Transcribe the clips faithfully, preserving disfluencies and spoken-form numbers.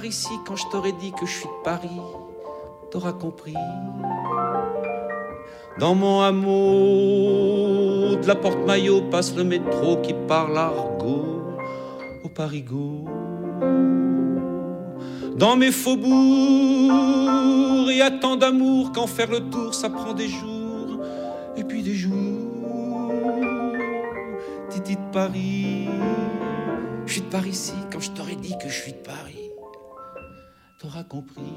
par ici quand je t'aurais dit que je suis de Paris. T'auras compris. Dans mon hameau, de la porte-maillot passe le métro qui parle argot au parigot. Dans mes faubourgs, il y a tant d'amour qu'en faire le tour, ça prend des jours et puis des jours. Titi de Paris, je suis de Paris ici quand je t'aurais dit que je suis de Paris. T'auras compris.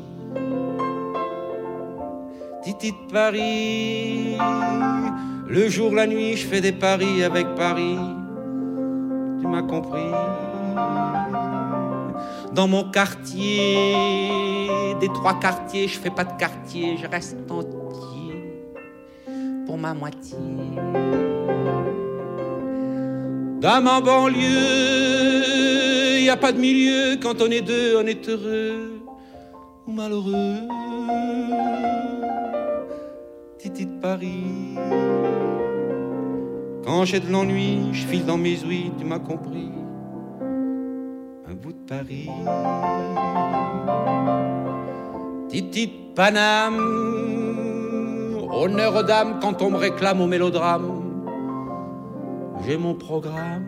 Titi de Paris, le jour, la nuit, je fais des paris avec Paris. Tu m'as compris. Dans mon quartier, des trois quartiers, je fais pas de quartier, je reste entier pour ma moitié. Dans ma banlieue, y a pas de milieu, quand on est deux, on est heureux ou malheureux. Titi de Paris, quand j'ai de l'ennui, je file dans mes ouïes, tu m'as compris. Un bout de Paris. Titi de Paname, honneur aux dames quand on me réclame au mélodrame. J'ai mon programme.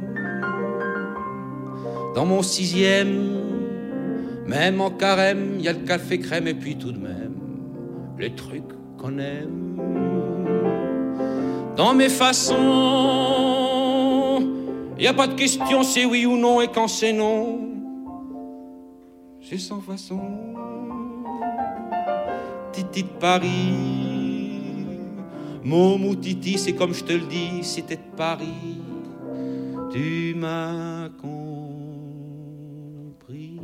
Dans mon sixième, même en carême, y a le café crème et puis tout de même les trucs qu'on aime. Dans mes façons, y a pas de question, c'est oui ou non, et quand c'est non, c'est sans façon. Titi de Paris, môme ou Titi, c'est comme je te le dis, si t'es de Paris, tu m'as compris.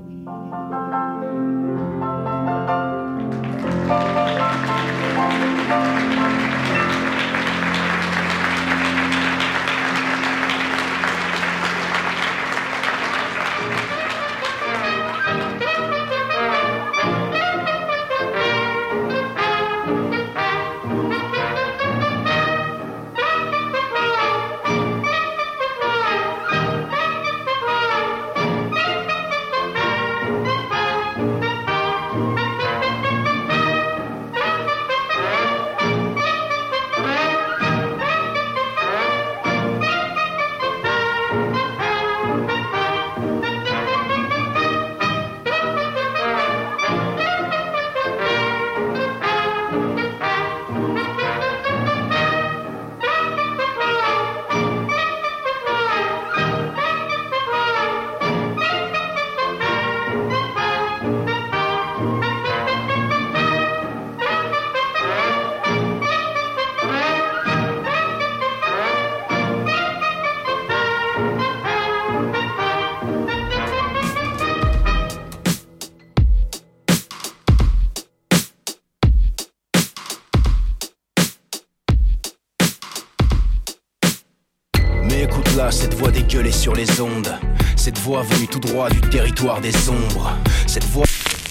Cette voix dégueulée sur les ondes, cette voix venue tout droit du territoire des ombres, cette voix...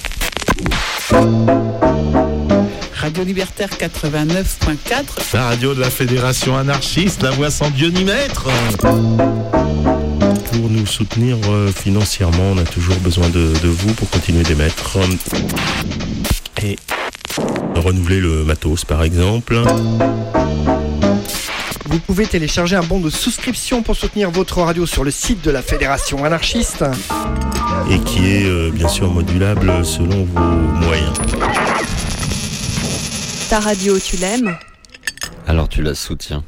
Radio Libertaire quatre-vingt-neuf point quatre, la radio de la Fédération anarchiste, la voix sans Dieu ni maître. Pour nous soutenir euh, financièrement, on a toujours besoin de, de vous pour continuer d'émettre et renouveler le matos par exemple. Vous pouvez télécharger un bon de souscription pour soutenir votre radio sur le site de la Fédération anarchiste. Et qui est euh, bien sûr modulable selon vos moyens. Ta radio, tu l'aimes ? Alors tu la soutiens.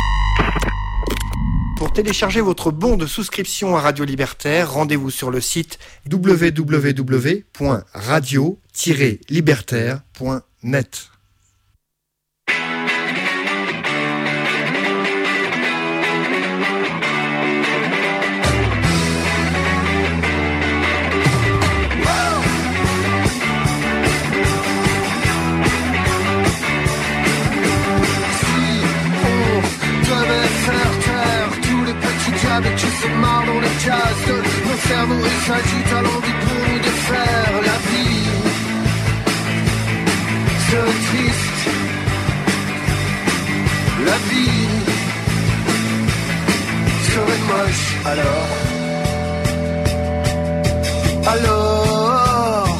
Pour télécharger votre bon de souscription à Radio Libertaire, rendez-vous sur le site w w w point radio tiret libertaire point net. Qui se marrent dans les cases de nos cerveaux et s'agitent à l'envie pour nous défaire. La vie serait triste. La vie serait moche. Alors, alors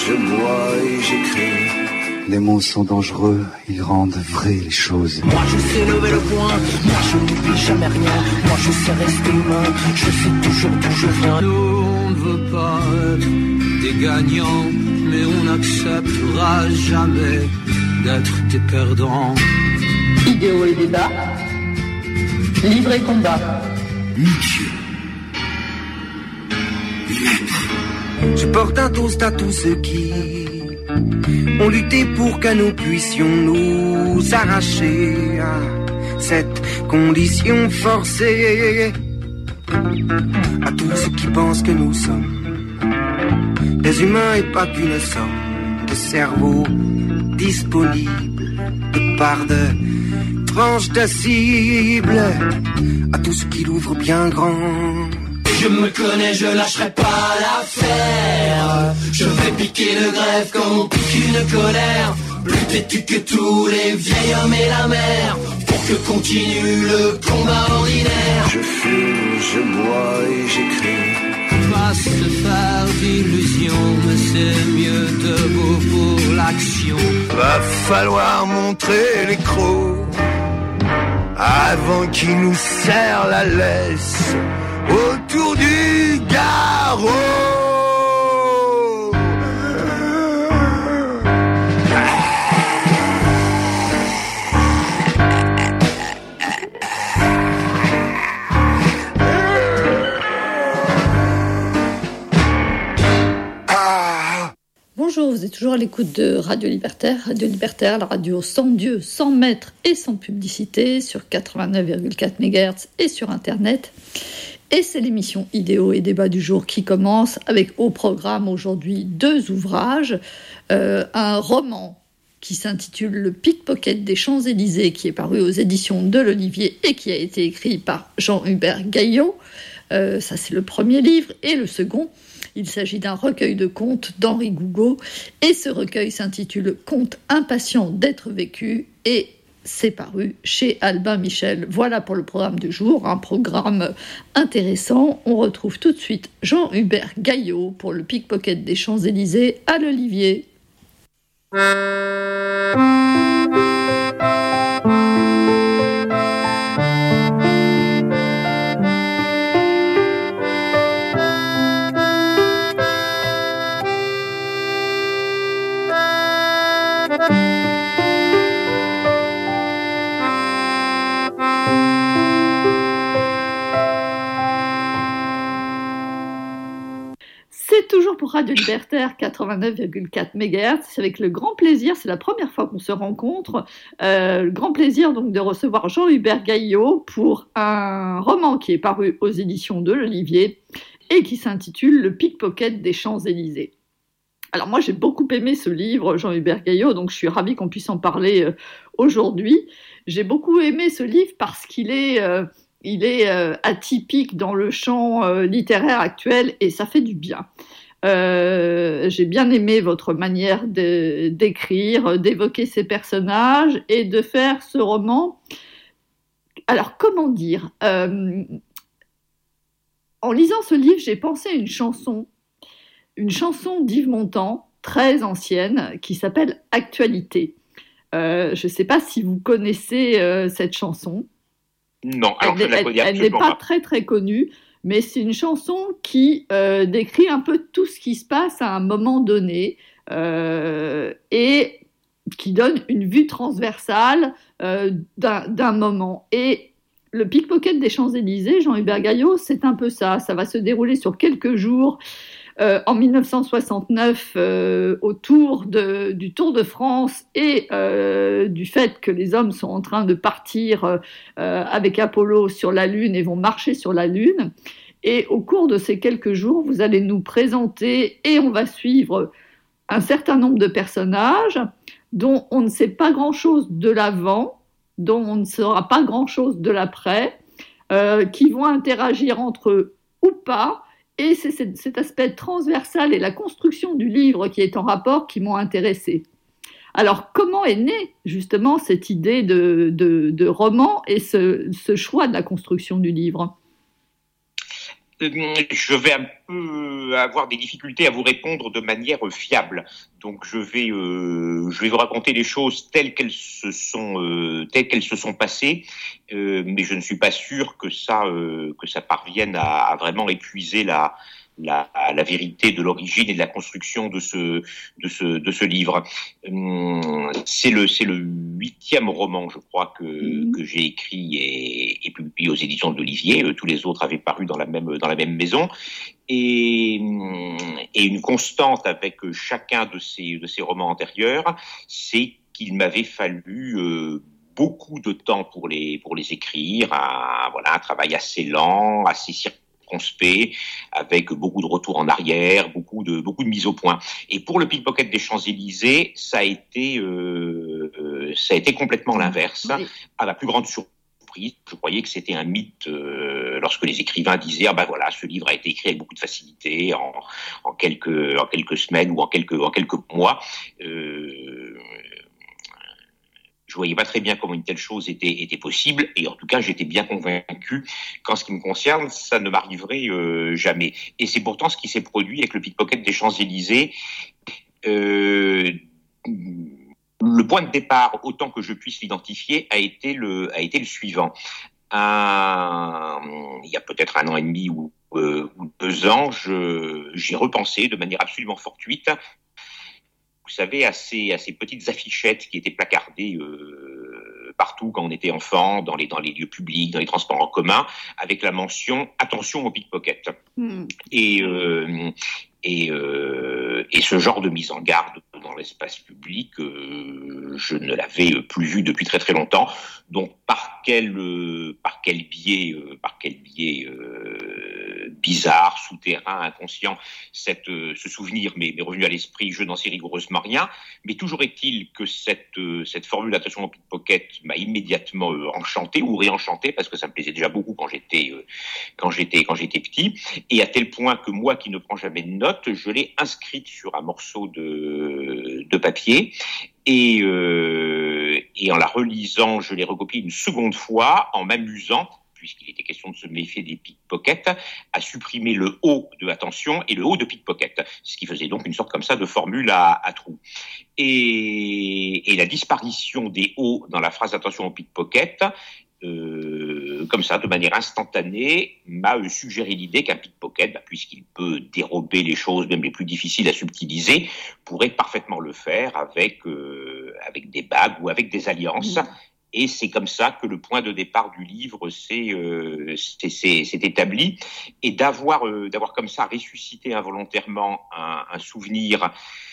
je bois et j'écris. Les mots sont dangereux, ils rendent vraies les choses. Moi je sais lever le poing, moi je n'oublie jamais rien. Moi je sais rester humain, je sais toujours d'où je viens. Nous on ne veut pas être des gagnants, mais on n'acceptera jamais d'être des perdants. Idéo et débat, livre et combat. Nietzsche. Je porte un toast à tous ceux qui ont lutté pour que nous puissions nous arracher à cette condition forcée. À tous ceux qui pensent que nous sommes des humains et pas qu'une somme de cerveaux disponibles de part de tranches de cible. À tous ceux qui l'ouvrent bien grand. Je me connais, je lâcherai pas l'affaire. Je vais piquer le greffe quand on pique une colère. Plus têtu que tous les vieils hommes et la mer, pour que continue le combat ordinaire. Je fume, je bois et j'écris. Pas se faire d'illusions, mais c'est mieux debout pour l'action. Va falloir montrer les crocs avant qu'ils nous serrent la laisse autour du garrot. Bonjour, vous êtes toujours à l'écoute de Radio Libertaire. Radio Libertaire, la radio sans Dieu, sans maître et sans publicité, sur quatre-vingt-neuf virgule quatre mégahertz et sur Internet. Et c'est l'émission Idéo et débat du jour qui commence avec au programme aujourd'hui deux ouvrages. Euh, un roman qui s'intitule Le Pickpocket des Champs-Élysées, qui est paru aux éditions de l'Olivier et qui a été écrit par Jean-Hubert Gaillot. Euh, ça, c'est le premier livre. Et le second, il s'agit d'un recueil de contes d'Henri Gougaud. Et ce recueil s'intitule « Contes impatients d'être vécus » et c'est paru chez Albin Michel. Voilà pour le programme du jour, un programme intéressant. On retrouve tout de suite Jean-Hubert Gaillot pour le Pickpocket des Champs-Élysées à l'Olivier. C'est toujours pour Radio Libertaire quatre-vingt-neuf virgule quatre mégahertz. C'est avec le grand plaisir, c'est la première fois qu'on se rencontre, euh, le grand plaisir donc de recevoir Jean-Hubert Gaillot pour un roman qui est paru aux éditions de l'Olivier et qui s'intitule Le Pickpocket des Champs-Élysées. Alors moi j'ai beaucoup aimé ce livre, Jean-Hubert Gaillot, donc je suis ravie qu'on puisse en parler euh, aujourd'hui. J'ai beaucoup aimé ce livre parce qu'il est... Euh, Il est euh, atypique dans le champ euh, littéraire actuel et ça fait du bien. Euh, j'ai bien aimé votre manière de, d'écrire, d'évoquer ces personnages et de faire ce roman. Alors, comment dire euh, en lisant ce livre, j'ai pensé à une chanson, une chanson d'Yves Montand, très ancienne, qui s'appelle « Actualité ». Euh, je ne sais pas si vous connaissez euh, cette chanson. Non, alors elle, je la connais elle, elle n'est pas, pas très très connue, mais c'est une chanson qui euh, décrit un peu tout ce qui se passe à un moment donné euh, et qui donne une vue transversale euh, d'un, d'un moment. Et le Pickpocket des Champs-Élysées, Jean-Hubert Gaillot, c'est un peu ça. Ça va se dérouler sur quelques jours. Euh, en dix-neuf cent soixante-neuf, euh, autour de, du Tour de France et euh, du fait que les hommes sont en train de partir euh, avec Apollo sur la Lune et vont marcher sur la Lune. Et au cours de ces quelques jours, vous allez nous présenter et on va suivre un certain nombre de personnages dont on ne sait pas grand-chose de l'avant, dont on ne saura pas grand-chose de l'après, euh, qui vont interagir entre eux ou pas. Et c'est cet aspect transversal et la construction du livre qui est en rapport qui m'ont intéressée. Alors, comment est née justement cette idée de, de, de roman et ce, ce choix de la construction du livre ? je vais un peu avoir des difficultés à vous répondre de manière fiable. Donc je vais, euh, je vais vous raconter les choses telles qu'elles se sont, euh, telles qu'elles se sont passées, euh, mais je ne suis pas sûr que ça, euh, que ça parvienne à, à vraiment épuiser la, la, la vérité de l'origine et de la construction de ce, de ce, de ce livre. Hum, c'est le, c'est le huitième roman, je crois, que, mmh. que j'ai écrit et, et publié aux éditions de l'Olivier. Tous les autres avaient paru dans la même, dans la même maison. Et, et une constante avec chacun de ces, de ces romans antérieurs, c'est qu'il m'avait fallu euh, beaucoup de temps pour les, pour les écrire, un, voilà, un travail assez lent, assez circonspect, avec beaucoup de retours en arrière, beaucoup de, beaucoup de mise au point. Et pour le Pickpocket des Champs-Élysées, ça a été, euh, euh, ça a été complètement l'inverse, oui. À la plus grande surprise. Je croyais que c'était un mythe euh, lorsque les écrivains disaient ah ben voilà, ce livre a été écrit avec beaucoup de facilité en, en quelques en quelques semaines ou en quelques en quelques mois. Euh, je voyais pas très bien comment une telle chose était était possible, et en tout cas j'étais bien convaincu qu'en ce qui me concerne ça ne m'arriverait euh, jamais. Et c'est pourtant ce qui s'est produit avec le Pickpocket des Champs-Élysées. Euh, Le point de départ, autant que je puisse l'identifier, a été le, a été le suivant. Un, il y a peut-être un an et demi ou, euh, ou deux ans, je, j'ai repensé de manière absolument fortuite, vous savez, à ces, à ces petites affichettes qui étaient placardées euh, partout quand on était enfant, dans les, dans les lieux publics, dans les transports en commun, avec la mention « Attention au pickpocket mmh. ». Et... Euh, Et, euh, et ce genre de mise en garde dans l'espace public, euh, je ne l'avais plus vu depuis très très longtemps. Donc par quel euh, par quel biais euh, par quel biais euh, bizarre, souterrain, inconscient, cette euh, ce souvenir m'est, m'est revenu à l'esprit. Je n'en sais rigoureusement rien, mais toujours est-il que cette euh, cette formule attention au pickpocket m'a immédiatement euh, enchanté ou réenchanté, parce que ça me plaisait déjà beaucoup quand j'étais euh, quand j'étais quand j'étais petit, et à tel point que moi qui ne prends jamais de notes, je l'ai inscrite sur un morceau de, de papier et, euh, et en la relisant, je l'ai recopiée une seconde fois en m'amusant, puisqu'il était question de se méfier des pickpockets, à supprimer le O de attention et le O de pickpocket, ce qui faisait donc une sorte comme ça de formule à, à trous. Et, et la disparition des O dans la phrase attention au pickpocket, Euh, comme ça, de manière instantanée, m'a euh, suggéré l'idée qu'un pickpocket, bah, puisqu'il peut dérober les choses même les plus difficiles à subtiliser, pourrait parfaitement le faire avec euh, avec des bagues ou avec des alliances. Mmh. Et c'est comme ça que le point de départ du livre s'est, euh, s'est, s'est, s'est établi. Et d'avoir euh, d'avoir comme ça ressuscité involontairement un, un souvenir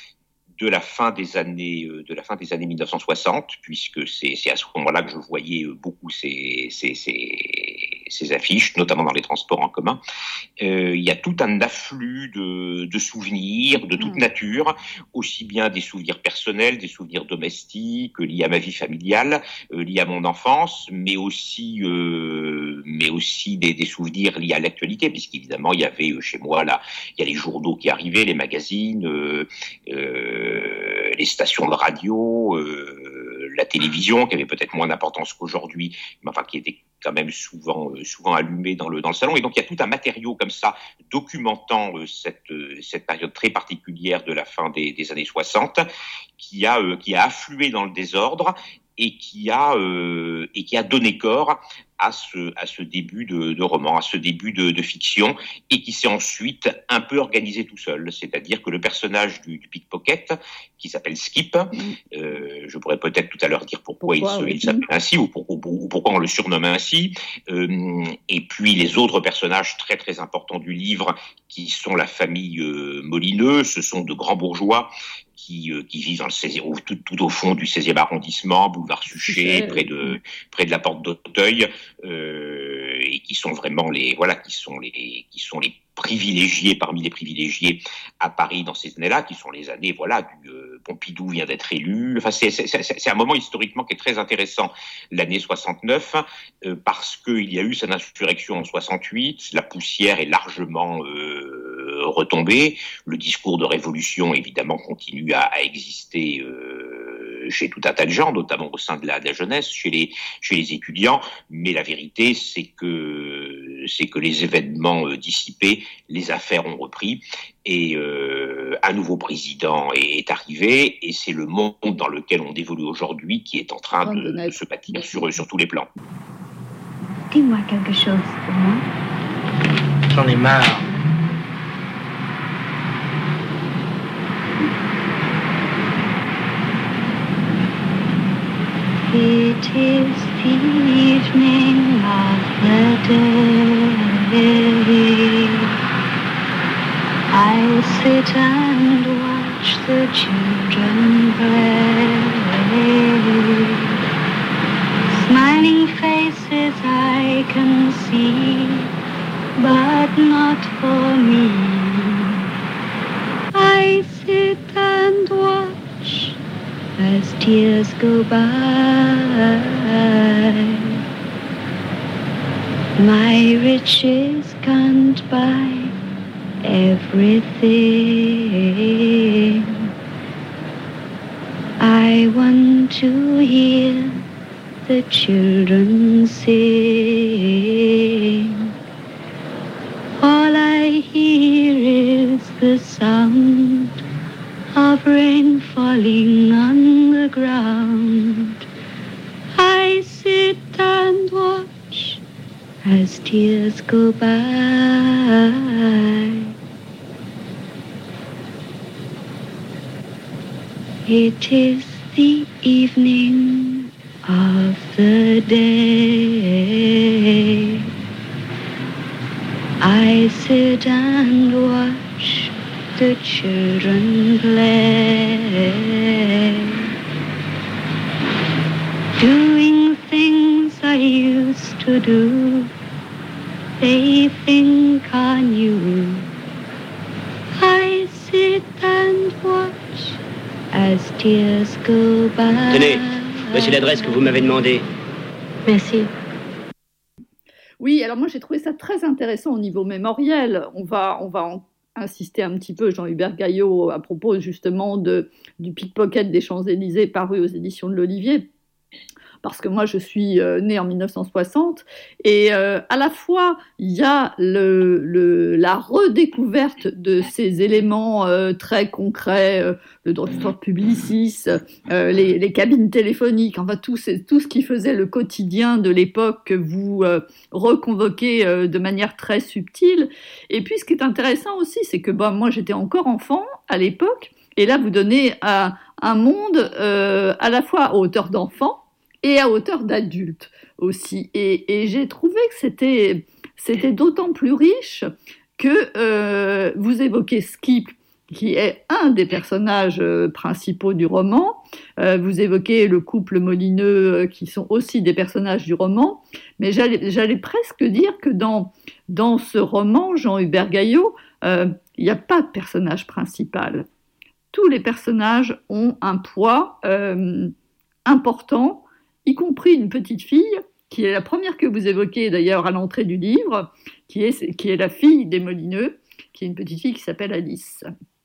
de la fin des années de la fin des années mille neuf cent soixante, puisque c'est c'est à ce moment-là que je voyais beaucoup ces ces ces, ces affiches, notamment dans les transports en commun. Euh, il y a tout un afflux de de souvenirs de toute mmh. nature, aussi bien des souvenirs personnels, des souvenirs domestiques liés à ma vie familiale, euh, liés à mon enfance, mais aussi euh, mais aussi des des souvenirs liés à l'actualité, puisqu'évidemment il y avait chez moi là, il y a les journaux qui arrivaient, les magazines, euh, euh, les stations de radio, euh, la télévision, qui avait peut-être moins d'importance qu'aujourd'hui, mais enfin qui était quand même souvent euh, souvent allumée dans le dans le salon. Et donc il y a tout un matériau comme ça documentant euh, cette euh, cette période très particulière de la fin des, des années soixante, qui a euh, qui a afflué dans le désordre et qui a euh, et qui a donné corps à ce à ce début de, de roman, à ce début de, de fiction, et qui s'est ensuite un peu organisé tout seul. C'est-à-dire que le personnage du, du pickpocket, qui s'appelle Skip, mmh. euh, je pourrais peut-être tout à l'heure dire pourquoi, pourquoi il, se, oui. il s'appelle ainsi ou, pour, ou, ou pourquoi on le surnomme ainsi. Euh, et puis les autres personnages très très importants du livre, qui sont la famille euh, Molineux, ce sont de grands bourgeois qui, euh, qui vivent dans le seizième, tout, tout au fond du seizième arrondissement, boulevard Suchet, près de près de la porte d'Auteuil. Euh, et qui sont vraiment les voilà qui sont les qui sont les privilégiés parmi les privilégiés à Paris dans ces années-là, qui sont les années voilà du euh, Pompidou vient d'être élu. Enfin c'est c'est c'est, c'est un moment historiquement qui est très intéressant, l'année soixante-neuf, euh, parce que il y a eu cette insurrection en soixante-huit, la poussière est largement euh, retombée, le discours de révolution évidemment continue à, à exister euh, chez tout un tas de gens, notamment au sein de la, de la jeunesse, chez les chez les étudiants, mais la vérité c'est que c'est que les événements euh, dissipés, les affaires ont repris et euh, un nouveau président est, est arrivé et c'est le monde dans lequel on évolue aujourd'hui qui est en train de, de se bâtir sur, sur tous les plans. Dis-moi quelque chose pour moi. J'en ai marre. It is the evening of the day. I sit and watch the children play. Smiling faces I can see, but not for me. I sit and watch as tears go by. My riches can't buy everything. I want to hear the children sing. All I hear is the sound of rain falling on the ground. I sit and watch as tears go by. It is the evening of the day. I sit and watch the children play, doing things I used to do. They think on you. I sit and watch as tears go by. Tenez, voici l'adresse que vous m'avez demandée. Merci. Oui, alors moi j'ai trouvé ça très intéressant au niveau mémoriel. On va, on va en insister un petit peu, Jean-Hubert Gaillot, à propos justement de, du Pickpocket des Champs-Élysées paru aux éditions de l'Olivier, parce que moi je suis euh, née en mille neuf cent soixante, et euh, à la fois il y a le, le, la redécouverte de ces éléments euh, très concrets, euh, le drugstore Publicis, euh, les, les cabines téléphoniques, enfin tout, tout ce qui faisait le quotidien de l'époque que vous euh, reconvoquez euh, de manière très subtile. Et puis ce qui est intéressant aussi, c'est que bon, moi j'étais encore enfant à l'époque, et là vous donnez un, un monde euh, à la fois à hauteur d'enfant et à hauteur d'adulte aussi. Et, et j'ai trouvé que c'était, c'était d'autant plus riche que euh, vous évoquez Skip, qui est un des personnages euh, principaux du roman. Euh, vous évoquez le couple Molineux, euh, qui sont aussi des personnages du roman. Mais j'allais, j'allais presque dire que dans, dans ce roman, Jean-Hubert Gaillot, euh, il n'y a pas de personnage principal. Tous les personnages ont un poids euh, important, y compris une petite fille, qui est la première que vous évoquez d'ailleurs à l'entrée du livre, qui est, qui est la fille des Molineux, qui est une petite fille qui s'appelle Alice.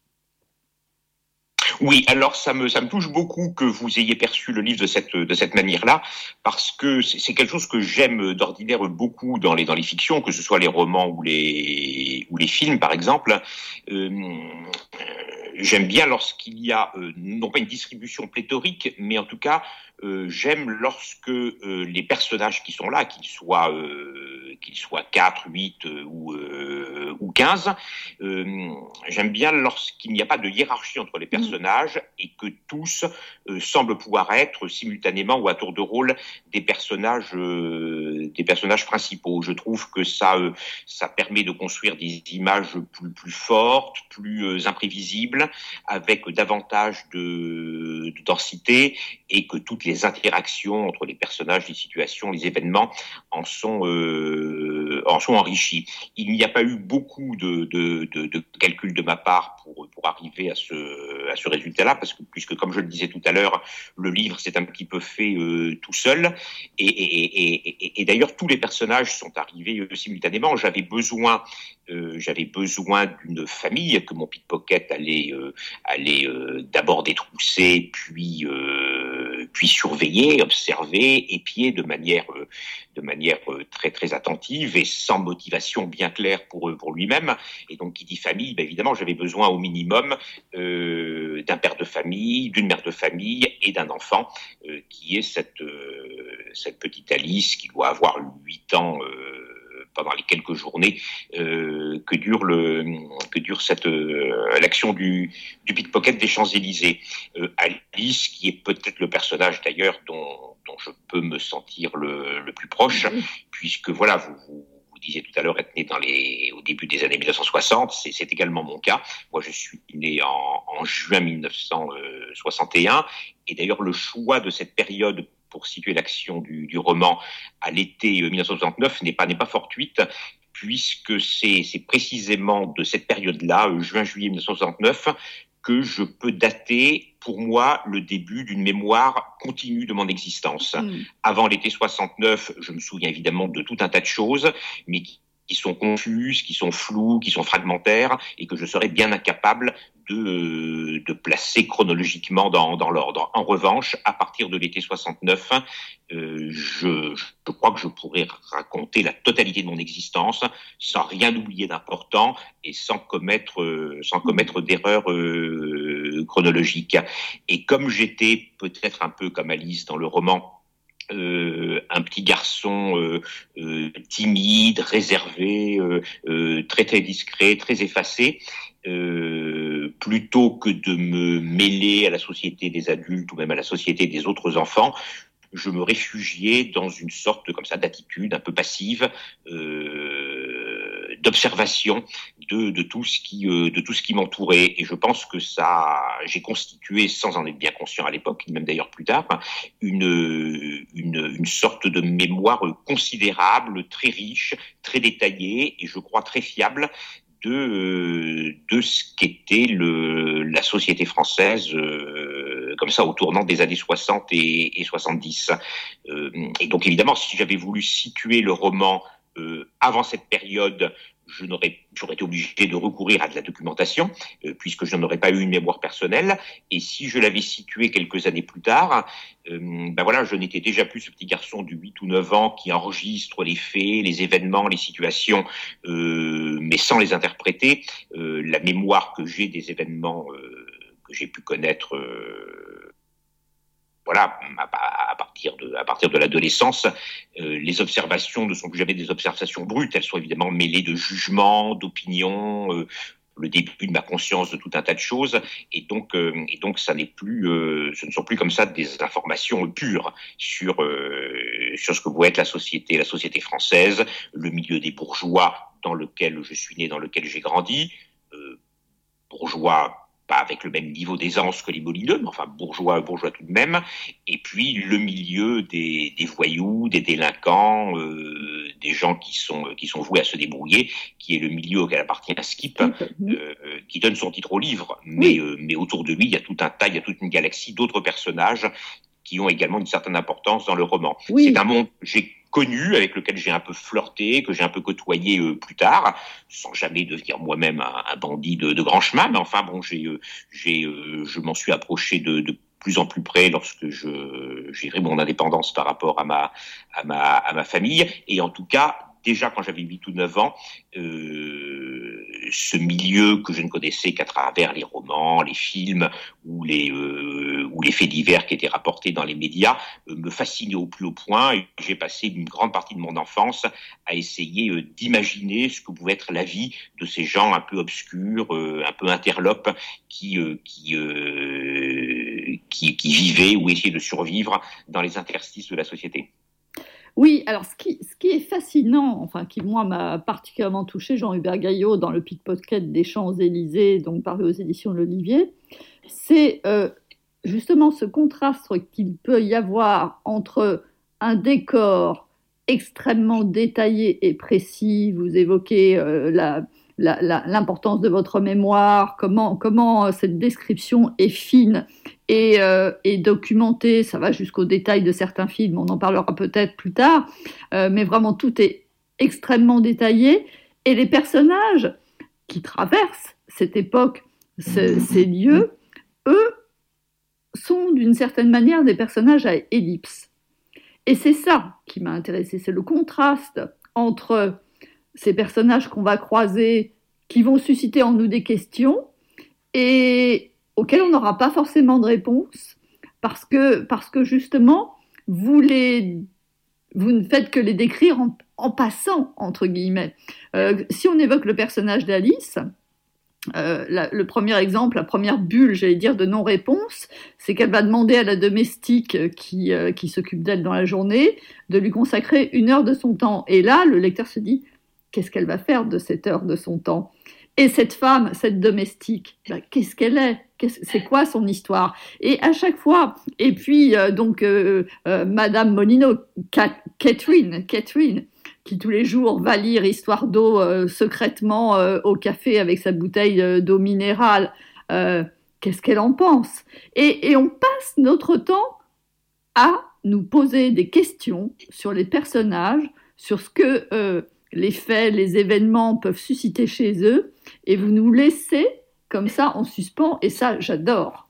Oui, alors ça me ça me touche beaucoup que vous ayez perçu le livre de cette de cette manière-là, parce que c'est, c'est quelque chose que j'aime d'ordinaire beaucoup dans les dans les fictions, que ce soit les romans ou les ou les films par exemple. Euh, j'aime bien lorsqu'il y a euh, non pas une distribution pléthorique, mais en tout cas euh, j'aime lorsque euh, les personnages qui sont là, qu'ils soient euh, qu'ils soient quatre, huit euh, ou euh, ou quinze, euh, j'aime bien lorsqu'il n'y a pas de hiérarchie entre les personnages et que tous euh, semblent pouvoir être simultanément ou à tour de rôle des personnages euh, des personnages principaux. Je trouve que ça euh, ça permet de construire des images plus plus fortes, plus euh, imprévisibles, avec davantage de, de densité, et que toutes les interactions entre les personnages, les situations, les événements en sont euh, en sont enrichis. Il n'y a pas eu beaucoup de, de, de, de calculs de ma part pour pour arriver à ce à ce résultat-là, parce que puisque comme je le disais tout à l'heure, le livre s'est un petit peu fait euh, tout seul, et, et, et, et, et d'ailleurs tous les personnages sont arrivés euh, simultanément. J'avais besoin euh, j'avais besoin d'une famille que mon pickpocket allait euh, allait euh, d'abord détrousser, puis euh, puis surveiller, observer, épier de manière euh, de manière très très attentive et sans motivation bien claire pour pour lui-même. Et donc, qui dit famille, ben évidemment, j'avais besoin au minimum euh, d'un père de famille, d'une mère de famille et d'un enfant, euh, qui est cette euh, cette petite Alice qui doit avoir huit ans. Euh, pendant les quelques journées euh, que dure le que dure cette euh, l'action du du pickpocket des Champs-Élysées. Euh, Alice, qui est peut-être le personnage d'ailleurs dont dont je peux me sentir le le plus proche, puisque voilà, vous vous vous disiez tout à l'heure être né dans les au début des années mille neuf cent soixante, c'est c'est également mon cas. Moi, je suis né en en juin mille neuf cent soixante et un, et d'ailleurs le choix de cette période pour situer l'action du, du roman à l'été mille neuf cent soixante-neuf n'est pas n'est pas fortuite, puisque c'est c'est précisément de cette période-là, juin-juillet mille neuf cent soixante-neuf, que je peux dater pour moi le début d'une mémoire continue de mon existence. Mmh. Avant l'été soixante-neuf, je me souviens évidemment de tout un tas de choses, mais qui qui sont confuses, qui sont floues, qui sont fragmentaires, et que je serais bien incapable de, de placer chronologiquement dans, dans l'ordre. En revanche, à partir de l'été soixante-neuf, euh, je, je crois que je pourrais raconter la totalité de mon existence sans rien oublier d'important et sans commettre, euh, sans commettre d'erreurs euh, chronologiques. Et comme j'étais peut-être un peu comme Alice dans le roman, Euh, un petit garçon euh, euh, timide, réservé, euh, euh, très très discret, très effacé, euh, plutôt que de me mêler à la société des adultes ou même à la société des autres enfants, je me réfugiais dans une sorte comme ça d'attitude un peu passive, euh, d'observation de, de tout ce qui euh, de tout ce qui m'entourait. Et je pense que ça, j'ai constitué, sans en être bien conscient à l'époque, même d'ailleurs plus tard, une une, une sorte de mémoire considérable, très riche, très détaillée et je crois très fiable de de ce qu'était le la société française euh, comme ça au tournant des années soixante et, et soixante-dix. Euh, et donc évidemment, si j'avais voulu situer le roman euh, avant cette période, je n'aurais, j'aurais été obligé de recourir à de la documentation, euh, puisque je n'aurais pas eu une mémoire personnelle. Et si je l'avais situé quelques années plus tard, euh, ben voilà, je n'étais déjà plus ce petit garçon de huit ou neuf ans qui enregistre les faits, les événements, les situations, euh, mais sans les interpréter. Euh, la mémoire que j'ai des événements euh, que j'ai pu connaître, euh, voilà, à, à partir de à partir de l'adolescence, euh, les observations ne sont plus jamais des observations brutes, elles sont évidemment mêlées de jugements, d'opinions, euh, le début de ma conscience de tout un tas de choses, et donc euh, et donc ça n'est plus, euh, ce ne sont plus comme ça des informations pures sur euh, sur ce que pourrait être la société, la société française, le milieu des bourgeois dans lequel je suis né, dans lequel j'ai grandi, euh, bourgeois pas avec le même niveau d'aisance que les molineux, mais enfin bourgeois, bourgeois tout de même, et puis le milieu des, des voyous, des délinquants, euh, des gens qui sont qui sont voués à se débrouiller, qui est le milieu auquel appartient Skip, euh, qui donne son titre au livre, mais euh, mais autour de lui il y a tout un tas, il y a toute une galaxie d'autres personnages qui ont également une certaine importance dans le roman. Oui. C'est un monde j'ai connu, avec lequel j'ai un peu flirté, que j'ai un peu côtoyé euh, plus tard, sans jamais devenir moi-même un, un bandit de, de grand chemin, mais enfin bon, j'ai, euh, j'ai, euh, je m'en suis approché de, de plus en plus près lorsque je, j'ai pris mon indépendance par rapport à ma, à ma, à ma famille, et en tout cas, déjà quand j'avais huit ou neuf ans, euh, ce milieu que je ne connaissais qu'à travers les romans, les films ou les, euh, ou les faits divers qui étaient rapportés dans les médias euh, me fascinait au plus haut point, et j'ai passé une grande partie de mon enfance à essayer euh, d'imaginer ce que pouvait être la vie de ces gens un peu obscurs, euh, un peu interlopes qui, euh, qui, euh, qui, qui vivaient ou essayaient de survivre dans les interstices de la société. Oui, alors ce qui, ce qui est fascinant, enfin qui moi m'a particulièrement touché, Jean-Hubert Gaillot, dans le pickpocket des Champs-Élysées, donc paru aux éditions de l'Olivier, c'est euh, justement ce contraste qu'il peut y avoir entre un décor extrêmement détaillé et précis, vous évoquez euh, la, la, la, l'importance de votre mémoire, comment, comment cette description est fine et, euh, et documentée, ça va jusqu'au détail de certains films, on en parlera peut-être plus tard, euh, mais vraiment tout est extrêmement détaillé, et les personnages qui traversent cette époque, ce, ces lieux, eux, sont d'une certaine manière des personnages à ellipse. Et c'est ça qui m'a intéressée, c'est le contraste entre ces personnages qu'on va croiser, qui vont susciter en nous des questions et auxquelles on n'aura pas forcément de réponse, parce que, parce que justement, vous, les, vous ne faites que les décrire en, en passant, entre guillemets. Euh, si on évoque le personnage d'Alice, euh, la, le premier exemple, la première bulle, j'allais dire, de non-réponse, c'est qu'elle va demander à la domestique qui, euh, qui s'occupe d'elle dans la journée de lui consacrer une heure de son temps. Et là, le lecteur se dit, qu'est-ce qu'elle va faire de cette heure de son temps ? Et cette femme, cette domestique, ben, qu'est-ce qu'elle est ? Qu'est-ce, c'est quoi son histoire ? Et à chaque fois, et puis euh, donc euh, euh, Madame Molino, Cat- Catherine, Catherine, qui tous les jours va lire Histoire d'eau euh, secrètement euh, au café avec sa bouteille euh, d'eau minérale, euh, qu'est-ce qu'elle en pense ? et, et on passe notre temps à nous poser des questions sur les personnages, sur ce que euh, les faits, les événements peuvent susciter chez eux, et vous nous laissez comme ça en suspens, et ça, j'adore.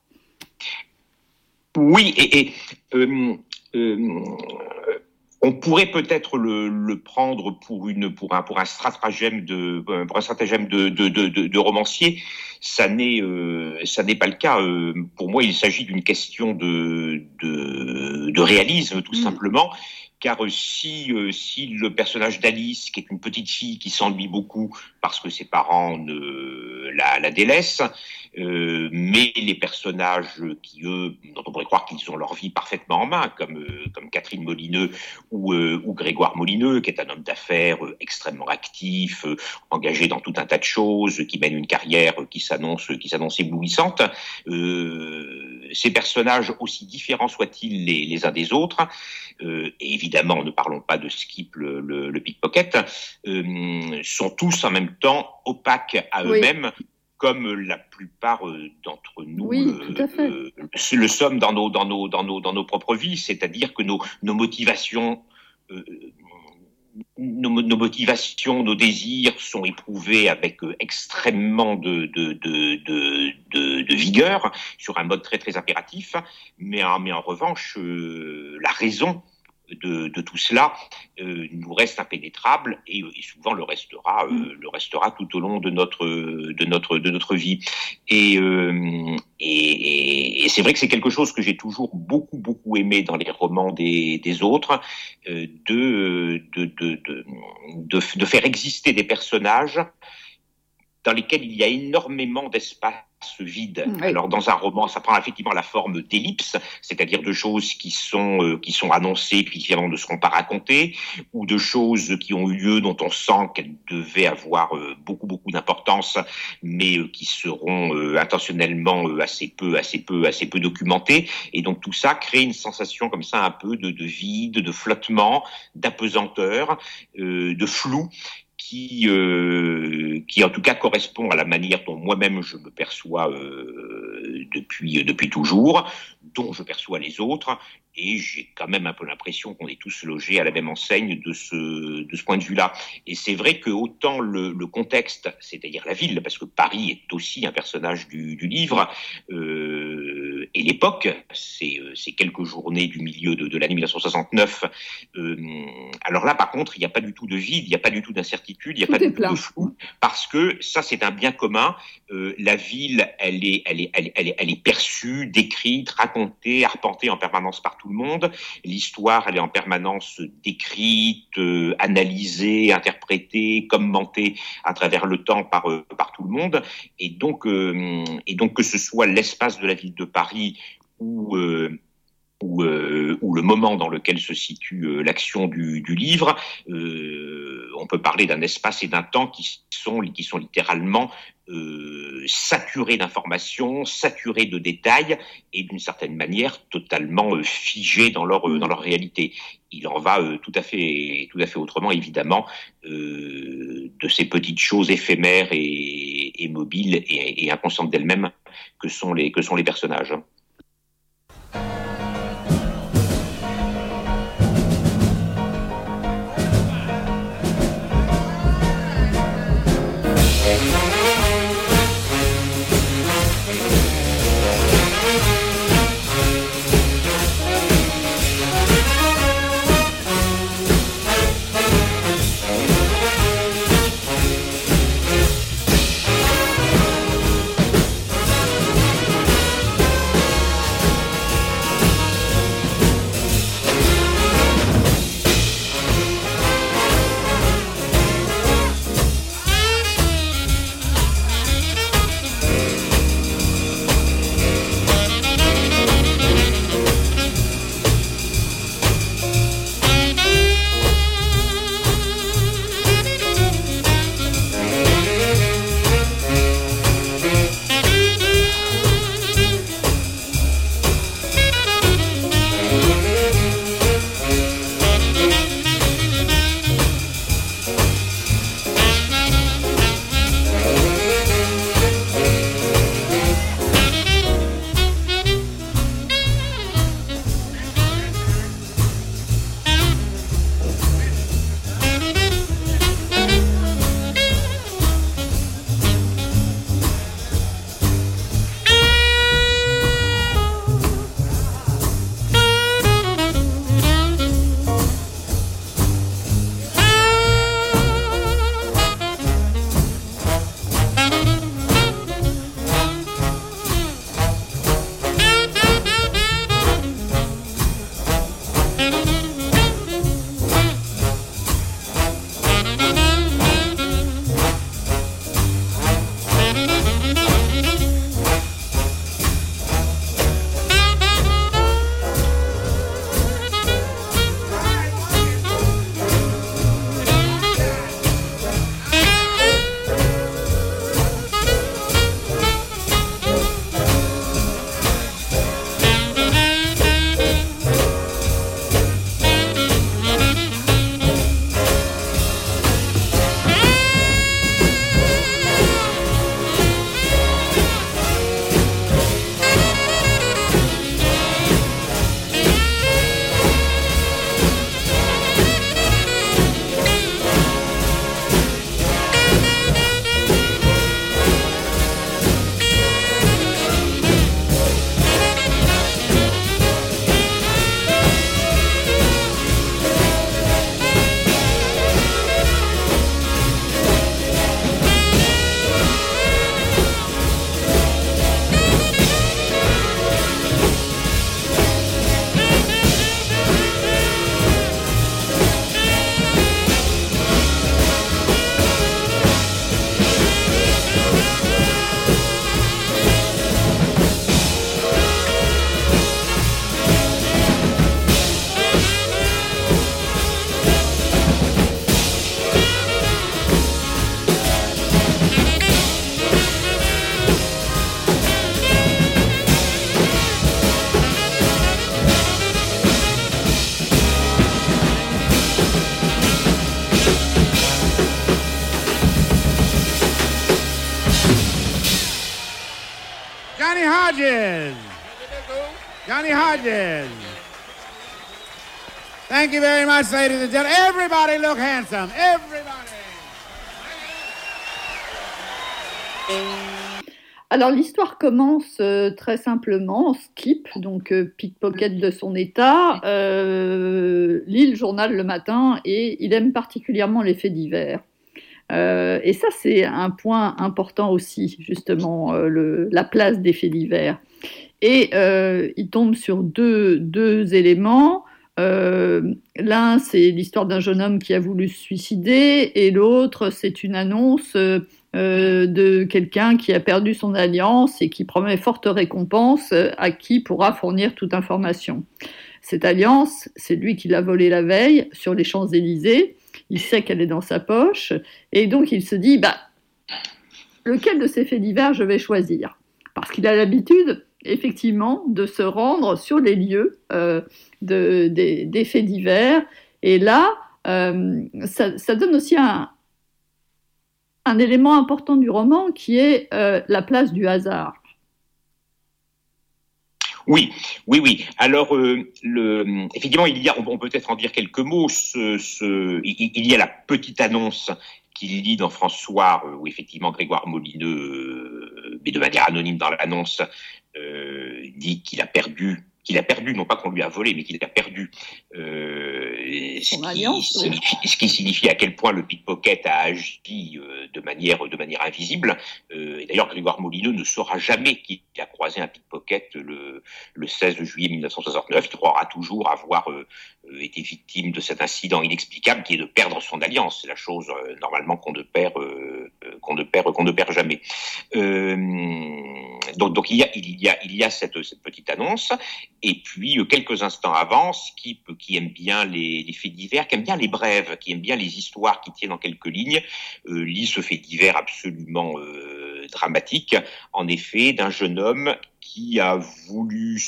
Oui, et, et euh, euh, on pourrait peut-être le, le prendre pour une pour un pour un stratagème de pour un stratagème de de de, de, de romancier. Ça n'est euh, ça n'est pas le cas. Euh, pour moi, il s'agit d'une question de de, de réalisme, tout mmh. simplement. Car si, euh, si le personnage d'Alice, qui est une petite fille qui s'ennuie beaucoup parce que ses parents ne, la, la délaissent, euh, mais les personnages qui, eux, dont on pourrait croire qu'ils ont leur vie parfaitement en main, comme, euh, comme Catherine Molineux ou, euh, ou Grégoire Molineux, qui est un homme d'affaires euh, extrêmement actif, euh, engagé dans tout un tas de choses, qui mène une carrière euh, qui s'annonce, qui s'annonce éblouissante. Euh, ces personnages, aussi différents soient-ils les, les uns des autres, euh, et évidemment, ne parlons pas de Skip, le, le, le pickpocket, euh, sont tous en même temps opaques à oui. eux-mêmes, comme la plupart euh, d'entre nous oui, euh, tout à fait. Euh, le sommes dans nos, dans nos, dans nos, dans nos propres vies. C'est-à-dire que nos, nos motivations, euh, nos, nos motivations, nos désirs sont éprouvés avec euh, extrêmement de, de, de, de, de, de vigueur, sur un mode très, très impératif. Mais en, mais en revanche, euh, la raison De, de tout cela euh, nous reste impénétrable et, et souvent le restera, euh, le restera tout au long de notre de notre de notre vie. Et, euh, et, et c'est vrai que c'est quelque chose que j'ai toujours beaucoup beaucoup aimé dans les romans des des autres, euh, de, de de de de de faire exister des personnages dans lesquels il y a énormément d'espace vide. Oui. Alors dans un roman, ça prend effectivement la forme d'ellipses, c'est-à-dire de choses qui sont euh, qui sont annoncées puis qui finalement ne seront pas racontées, ou de choses qui ont eu lieu dont on sent qu'elles devaient avoir euh, beaucoup beaucoup d'importance, mais euh, qui seront euh, intentionnellement euh, assez peu assez peu assez peu documentées. Et donc tout ça crée une sensation comme ça un peu de, de vide, de flottement, d'apesanteur, euh, de flou, qui, euh, qui en tout cas correspond à la manière dont moi-même je me perçois euh, depuis, depuis toujours, dont je perçois les autres, et j'ai quand même un peu l'impression qu'on est tous logés à la même enseigne de ce, de ce point de vue-là. Et c'est vrai que autant le, le contexte, c'est-à-dire la ville, parce que Paris est aussi un personnage du, du livre, euh, et l'époque, c'est, c'est quelques journées du milieu de, de l'année dix-neuf cent soixante-neuf. Euh, alors là, par contre, il n'y a pas du tout de vide, il n'y a pas du tout d'incertitude, il n'y a tout pas du tout de flou, parce que ça, c'est un bien commun. Euh, la ville, elle est, elle est, elle est, elle est, elle est perçue, décrite, racontée, arpentée en permanence par tout le monde. L'histoire, elle est en permanence décrite, euh, analysée, interprétée, commentée à travers le temps par euh, par tout le monde. Et donc, euh, et donc que ce soit l'espace de la ville de Paris ou euh, Ou, euh, ou le moment dans lequel se situe euh, l'action du, du livre, euh, on peut parler d'un espace et d'un temps qui sont, qui sont littéralement euh, saturés d'informations, saturés de détails et d'une certaine manière totalement euh, figés dans leur, euh, dans leur réalité. Il en va euh, tout à fait, tout à fait autrement, évidemment, euh, de ces petites choses éphémères et, et mobiles et, et inconscientes d'elles-mêmes que sont les, que sont les personnages. Hodges. Johnny Hodges. Thank you very much, ladies and gentlemen. Everybody look handsome. Everybody. Alors l'histoire commence euh, très simplement, Skip, donc euh, pickpocket de son état, euh, lit le journal le matin et il aime particulièrement les faits divers. Euh, et ça c'est un point important aussi, justement, euh, le, la place des faits divers. Et euh, il tombe sur deux, deux éléments. Euh, l'un c'est l'histoire d'un jeune homme qui a voulu se suicider et l'autre c'est une annonce euh, Euh, de quelqu'un qui a perdu son alliance et qui promet forte récompense à qui pourra fournir toute information. Cette alliance, c'est lui qui l'a volée la veille sur les Champs-Élysées. Il sait qu'elle est dans sa poche et donc il se dit bah, lequel de ces faits divers je vais choisir ? Parce qu'il a l'habitude, effectivement, de se rendre sur les lieux euh, de, des, des faits divers. Et là, euh, ça, ça donne aussi un un élément important du roman qui est euh, la place du hasard. Oui, oui, oui. Alors, euh, le, effectivement, il y a, on peut peut-être en dire quelques mots. Ce, ce, il, il y a la petite annonce qu'il lit dans François, où effectivement Grégoire Molineux, euh, mais de manière anonyme dans l'annonce, euh, dit qu'il a perdu. qu'il a perdu, non pas qu'on lui a volé, mais qu'il a perdu, euh, ce, qui signifie, ce qui signifie à quel point le pickpocket a agi euh, de manière de manière invisible. Euh, et d'ailleurs, Grégoire Molineux ne saura jamais qu'il a croisé un pickpocket le, le seize juillet mille neuf cent soixante-neuf. Il croira toujours avoir euh, été victime de cet incident inexplicable qui est de perdre son alliance. C'est la chose euh, normalement qu'on ne perd euh, qu'on ne perd qu'on ne perd jamais. Euh, donc, donc il y a il y a il y a cette cette petite annonce. Et puis, euh, quelques instants avant, Skip, qui aime bien les, les faits divers, qui aime bien les brèves, qui aime bien les histoires qui tiennent en quelques lignes, euh, lit ce fait divers absolument euh, dramatique, en effet, d'un jeune homme qui a voulu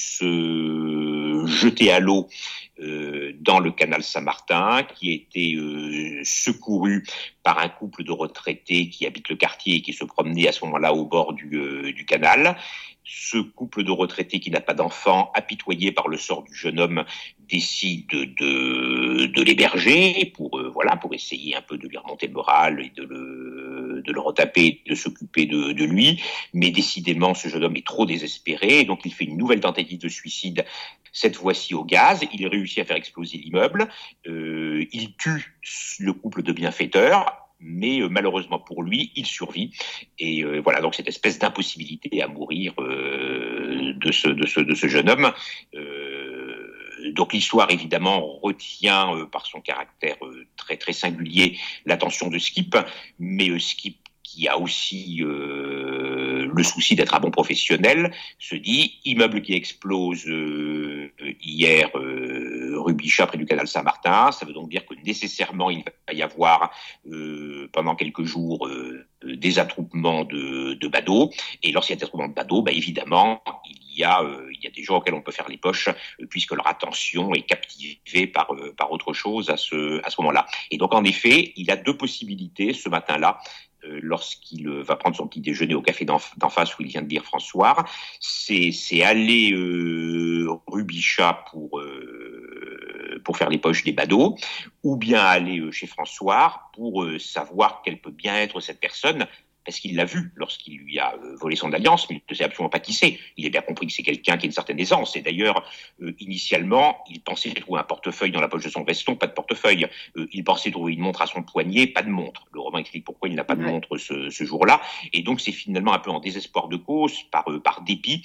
se jeter à l'eau euh, dans le canal Saint-Martin, qui a été euh, secouru par un couple de retraités qui habitent le quartier et qui se promenaient à ce moment-là au bord du, euh, du canal. Ce couple de retraités qui n'a pas d'enfant, apitoyé par le sort du jeune homme, décide de, de l'héberger pour, euh, voilà, pour essayer un peu de lui remonter le moral et de le, de le retaper, de s'occuper de, de lui. Mais décidément, ce jeune homme est trop désespéré, donc il fait une nouvelle tentative de suicide, cette fois-ci au gaz. Il réussit à faire exploser l'immeuble. Euh, il tue le couple de bienfaiteurs. Mais euh, malheureusement pour lui, il survit. Et euh, voilà, donc cette espèce d'impossibilité à mourir euh, de, ce, de, ce, de ce jeune homme. Euh, donc l'histoire, évidemment, retient euh, par son caractère euh, très, très singulier l'attention de Skip, mais euh, Skip, qui a aussi euh, le souci d'être un bon professionnel, se dit, immeuble qui explose euh, hier euh, rue Bichat près du canal Saint-Martin, ça veut donc dire que nécessairement il va y avoir euh, pendant quelques jours euh, des attroupements de, de badauds, et lorsqu'il y a des attroupements de badauds, bah, évidemment, il y a, euh, il y a des gens auxquels on peut faire les poches, euh, puisque leur attention est captivée par, euh, par autre chose à ce, à ce moment-là. Et donc en effet, il a deux possibilités ce matin-là, Euh, lorsqu'il euh, va prendre son petit déjeuner au café d'en, d'en face où il vient de lire François, c'est, c'est aller euh, rue Bichat pour, euh, pour faire les poches des badauds, ou bien aller euh, chez François pour euh, savoir quelle peut bien être cette personne, parce qu'il l'a vu lorsqu'il lui a euh, volé son alliance, mais il ne sait absolument pas qui c'est. Il a bien compris que c'est quelqu'un qui a une certaine aisance. Et d'ailleurs, euh, initialement, il pensait trouver un portefeuille dans la poche de son veston, pas de portefeuille. Euh, il pensait trouver une montre à son poignet, pas de montre. Le roman explique pourquoi il n'a pas de montre ce, ce jour-là. Et donc, c'est finalement un peu en désespoir de cause, par, euh, par dépit,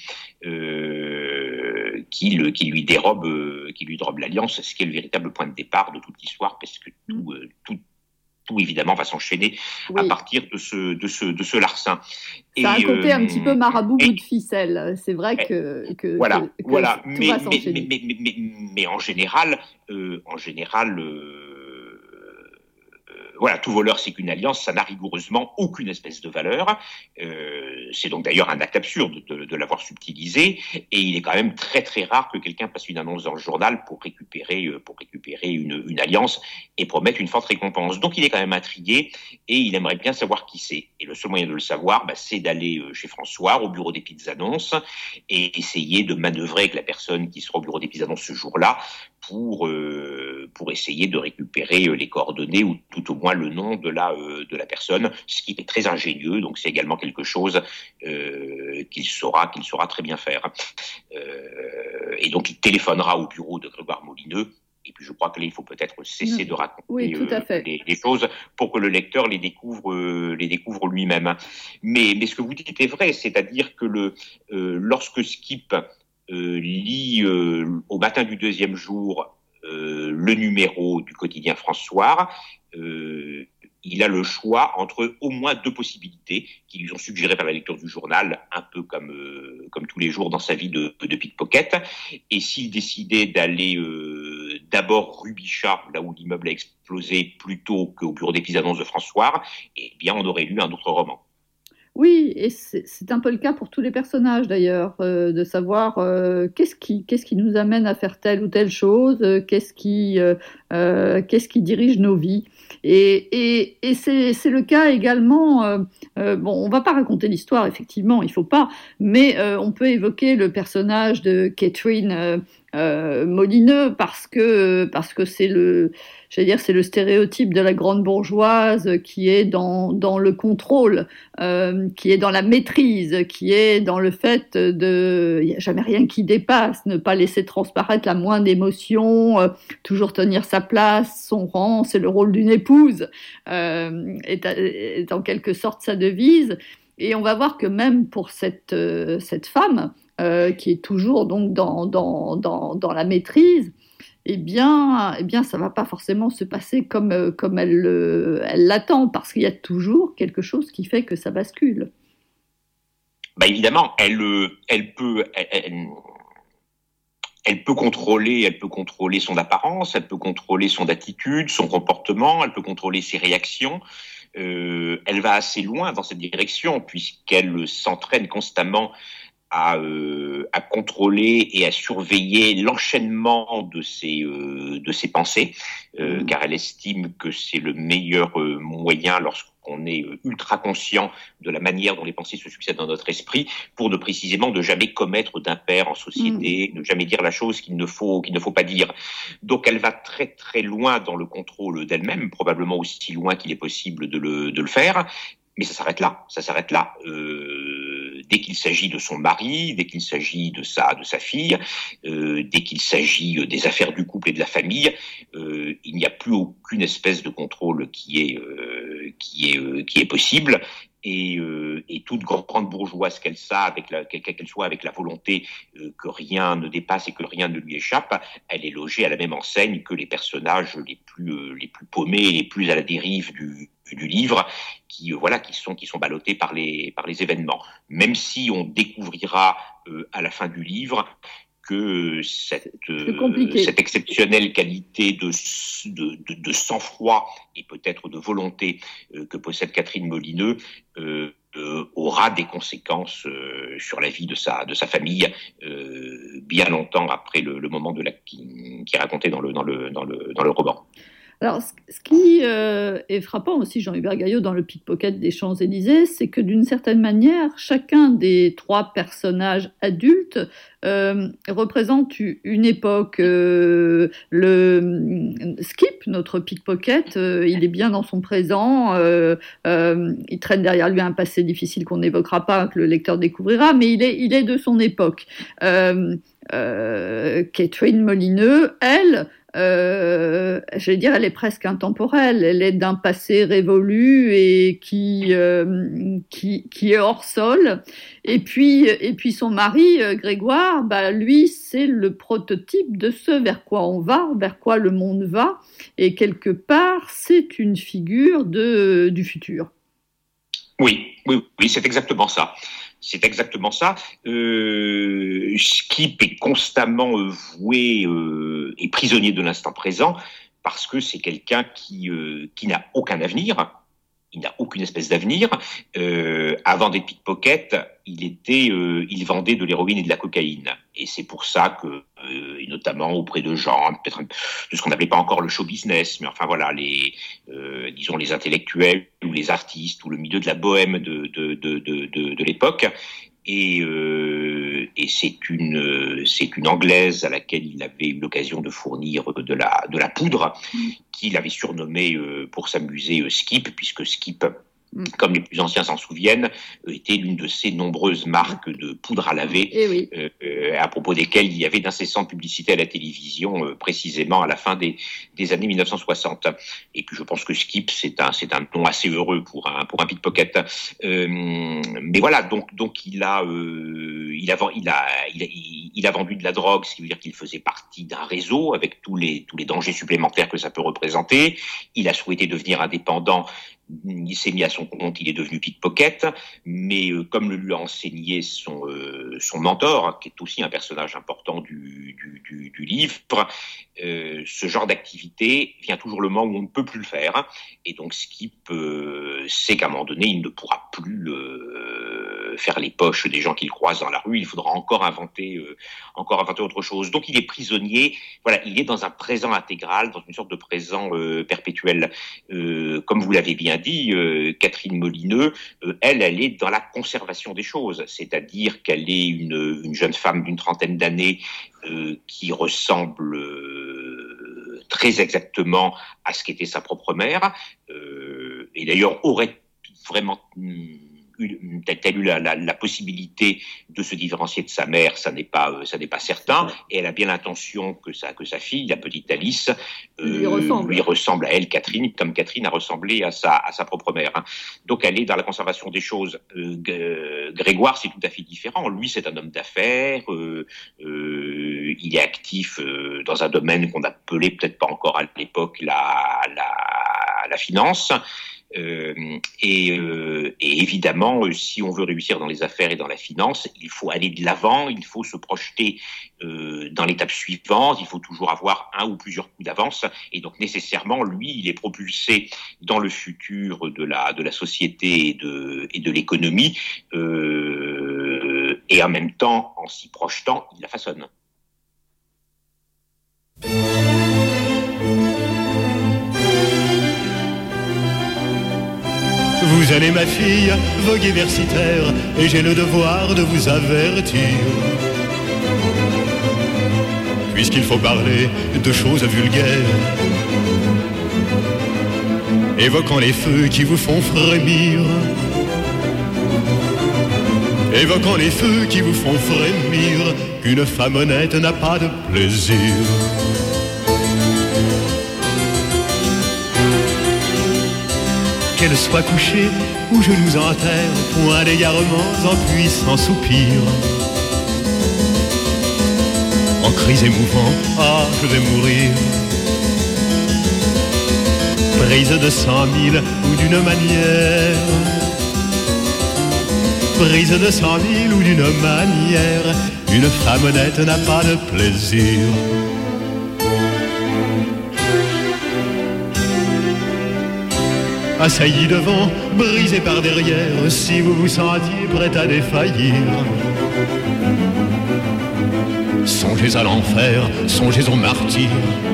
euh, qu'il, qu'il lui dérobe, euh, qu'il lui dérobe l'alliance, ce qui est le véritable point de départ de toute l'histoire, parce que tout, euh, tout Tout, évidemment, va s'enchaîner oui. à partir de ce, de ce, de ce larcin. Ça a un côté euh, un petit peu marabout bout de ficelle. C'est vrai que, que, voilà, que, que voilà. tout mais, va mais, s'enchaîner. Mais, mais, mais, mais, mais en général, euh, en général, euh, voilà, tout voleur, c'est qu'une alliance, ça n'a rigoureusement aucune espèce de valeur. Euh, c'est donc d'ailleurs un acte absurde de, de l'avoir subtilisé, et il est quand même très très rare que quelqu'un passe une annonce dans le journal pour récupérer, euh, pour récupérer une, une alliance et promettre une forte récompense. Donc il est quand même intrigué, et il aimerait bien savoir qui c'est. Et le seul moyen de le savoir, bah, c'est d'aller euh, chez François, au bureau des petites annonces, et essayer de manœuvrer avec la personne qui sera au bureau des petites annonces ce jour-là, pour euh, pour essayer de récupérer euh, les coordonnées ou tout au moins le nom de la euh, de la personne, ce qui est très ingénieux. Donc c'est également quelque chose euh, qu'il saura qu'il saura très bien faire. Euh, et donc il téléphonera au bureau de Grégoire Molineux. Et puis je crois que là, il faut peut-être cesser de raconter oui, tout à fait. euh, les, les choses pour que le lecteur les découvre, euh, les découvre lui-même. Mais, mais ce que vous dites est vrai, c'est-à-dire que le, euh, lorsque Skip euh, lit euh, au matin du deuxième jour euh, le numéro du quotidien François, euh, il a le choix entre au moins deux possibilités qui lui sont suggérées par la lecture du journal, un peu comme euh, comme tous les jours dans sa vie de, de pickpocket. Et s'il décidait d'aller euh, d'abord rue Bichat, là où l'immeuble a explosé, plutôt qu'au bureau des petites annonces de François, eh bien on aurait lu un autre roman. Oui, et c'est, c'est un peu le cas pour tous les personnages d'ailleurs, euh, de savoir euh, qu'est-ce qui, qu'est-ce qui nous amène à faire telle ou telle chose, euh, qu'est-ce qui, euh, euh, qu'est-ce qui dirige nos vies. Et, et, et c'est, c'est le cas également. Euh, euh, bon, on va pas raconter l'histoire, effectivement, il faut pas, mais euh, on peut évoquer le personnage de Catherine euh, euh, Molineux parce que parce que c'est le, j'allais dire, c'est le stéréotype de la grande bourgeoise qui est dans dans le contrôle, euh, qui est dans la maîtrise, qui est dans le fait de, il y a jamais rien qui dépasse, ne pas laisser transparaître la moindre émotion, euh, toujours tenir sa place, son rang, c'est le rôle d'une épouse, euh, est, est en quelque sorte sa devise. Et on va voir que même pour cette euh, cette femme euh, qui est toujours donc dans dans dans dans la maîtrise, eh bien, eh bien, ça va pas forcément se passer comme, euh, comme elle, euh, elle l'attend, parce qu'il y a toujours quelque chose qui fait que ça bascule. Bah évidemment, elle, euh, elle peut, elle, elle, elle peut contrôler, elle peut contrôler son apparence, elle peut contrôler son attitude, son comportement, elle peut contrôler ses réactions. Euh, elle va assez loin dans cette direction puisqu'elle s'entraîne constamment à, euh, à contrôler et à surveiller l'enchaînement de ses, euh, de ses pensées, euh, mmh. car elle estime que c'est le meilleur euh, moyen lorsqu'on est euh, ultra conscient de la manière dont les pensées se succèdent dans notre esprit, pour ne précisément de jamais commettre d'impair en société, mmh. ne jamais dire la chose qu'il ne faut, qu'il ne faut pas dire. Donc elle va très très loin dans le contrôle d'elle-même, probablement aussi loin qu'il est possible de le, de le faire. Mais ça s'arrête là, ça s'arrête là. Euh, dès qu'il s'agit de son mari, dès qu'il s'agit de sa de sa fille, euh, dès qu'il s'agit des affaires du couple et de la famille, euh, il n'y a plus aucune espèce de contrôle qui est euh, qui est euh, qui est possible. Et, euh, et toute grande bourgeoise qu'elle soit, avec la, qu'elle soit avec la volonté euh, que rien ne dépasse et que rien ne lui échappe, elle est logée à la même enseigne que les personnages les plus euh, les plus paumés, les plus à la dérive du du livre, qui euh, voilà, qui sont qui sont ballottés par les par les événements. Même si on découvrira euh, à la fin du livre que cette, euh, cette exceptionnelle qualité de, de, de, de sang-froid et peut-être de volonté euh, que possède Catherine Molineux euh, euh, aura des conséquences euh, sur la vie de sa, de sa famille euh, bien longtemps après le, le moment de la, qui, qui est raconté dans le, dans le, dans le, dans le roman. Alors, ce qui euh, est frappant aussi, Jean-Hubert Gaillot, dans le pickpocket des Champs-Élysées, c'est que d'une certaine manière, chacun des trois personnages adultes euh, représente une époque. Euh, le Skip, notre pickpocket, euh, il est bien dans son présent, euh, euh, il traîne derrière lui un passé difficile qu'on n'évoquera pas, que le lecteur découvrira, mais il est, il est de son époque. Euh, euh, Catherine Molineux, elle, Euh, je vais dire, elle est presque intemporelle. Elle est d'un passé révolu et qui euh, qui, qui est hors sol. Et puis et puis son mari Grégoire, bah lui, c'est le prototype de ce vers quoi on va, vers quoi le monde va. Et quelque part, c'est une figure de du futur. Oui, oui, oui, c'est exactement ça. C'est exactement ça. Euh, Skip est constamment euh, voué euh, et prisonnier de l'instant présent, parce que c'est quelqu'un qui, euh, qui n'a aucun avenir. Il n'a aucune espèce d'avenir. Euh, avant des pickpockets, il était, euh, il vendait de l'héroïne et de la cocaïne. Et c'est pour ça que, euh, et notamment auprès de gens, peut-être de ce qu'on n'appelait pas encore le show business, mais enfin voilà, les, euh, disons les intellectuels ou les artistes ou le milieu de la bohème de de de de, de, de l'époque. Et, euh, et c'est une c'est une Anglaise à laquelle il avait eu l'occasion de fournir de la de la poudre, qu'il avait surnommée euh, pour s'amuser euh, Skip, puisque Skip, comme les plus anciens s'en souviennent, était l'une de ces nombreuses marques de poudre à laver, eh oui. euh, euh, à propos desquelles il y avait d'incessantes publicités à la télévision, euh, précisément à la fin des, des années mille neuf cent soixante. Et puis je pense que Skip, c'est un, c'est un nom assez heureux pour un, pour un pickpocket. Euh, mais voilà, donc, donc il a, euh, il a, il a, il a, il a vendu de la drogue, ce qui veut dire qu'il faisait partie d'un réseau avec tous les, tous les dangers supplémentaires que ça peut représenter. Il a souhaité devenir indépendant. Il s'est mis à son compte, il est devenu pickpocket, mais euh, comme le lui a enseigné son, euh, son mentor, qui est aussi un personnage important du, du, du, du livre, euh, ce genre d'activité vient toujours le moment où on ne peut plus le faire, et donc Skip euh, sait qu'à un moment donné, il ne pourra plus euh, faire les poches des gens qu'il croise dans la rue, il faudra encore inventer, euh, encore inventer autre chose. Donc il est prisonnier, voilà, il est dans un présent intégral, dans une sorte de présent euh, perpétuel. Euh, comme vous l'avez bien dit, euh, Catherine Molineux, euh, elle, elle est dans la conservation des choses, c'est-à-dire qu'elle est une, une jeune femme d'une trentaine d'années euh, qui ressemble euh, très exactement à ce qu'était sa propre mère, euh, et d'ailleurs aurait vraiment telle eu la, la, la possibilité de se différencier de sa mère, ça n'est pas, ça n'est pas certain. Et elle a bien l'intention que sa, que sa fille, la petite Alice, euh, lui, ressemble. lui ressemble à elle, Catherine, comme Catherine a ressemblé à sa, à sa propre mère. Hein. Donc elle est dans la conservation des choses. Euh, Grégoire, c'est tout à fait différent. Lui, c'est un homme d'affaires. Euh, euh, il est actif euh, dans un domaine qu'on appelait peut-être pas encore à l'époque la, la, la finance. Euh, et, euh, et évidemment, euh, si on veut réussir dans les affaires et dans la finance, il faut aller de l'avant, il faut se projeter euh, dans l'étape suivante, il faut toujours avoir un ou plusieurs coups d'avance, et donc nécessairement, lui, il est propulsé dans le futur de la, de la société et de, et de l'économie, euh, et en même temps, en s'y projetant, il la façonne. Vous allez, ma fille, voguer versitaire, et j'ai le devoir de vous avertir. Puisqu'il faut parler de choses vulgaires, évoquant les feux qui vous font frémir, évoquant les feux qui vous font frémir, qu'une femme honnête n'a pas de plaisir. Qu'elle soit couchée ou genoux en terre, point d'égarements en puissants soupirs. En cris émouvants, ah, je vais mourir. Prise de cent mille ou d'une manière, prise de cent mille ou d'une manière, une femme honnête n'a pas de plaisir. Assailli devant, brisé par derrière, si vous vous sentiez prêt à défaillir. Songez à l'enfer, songez au martyr.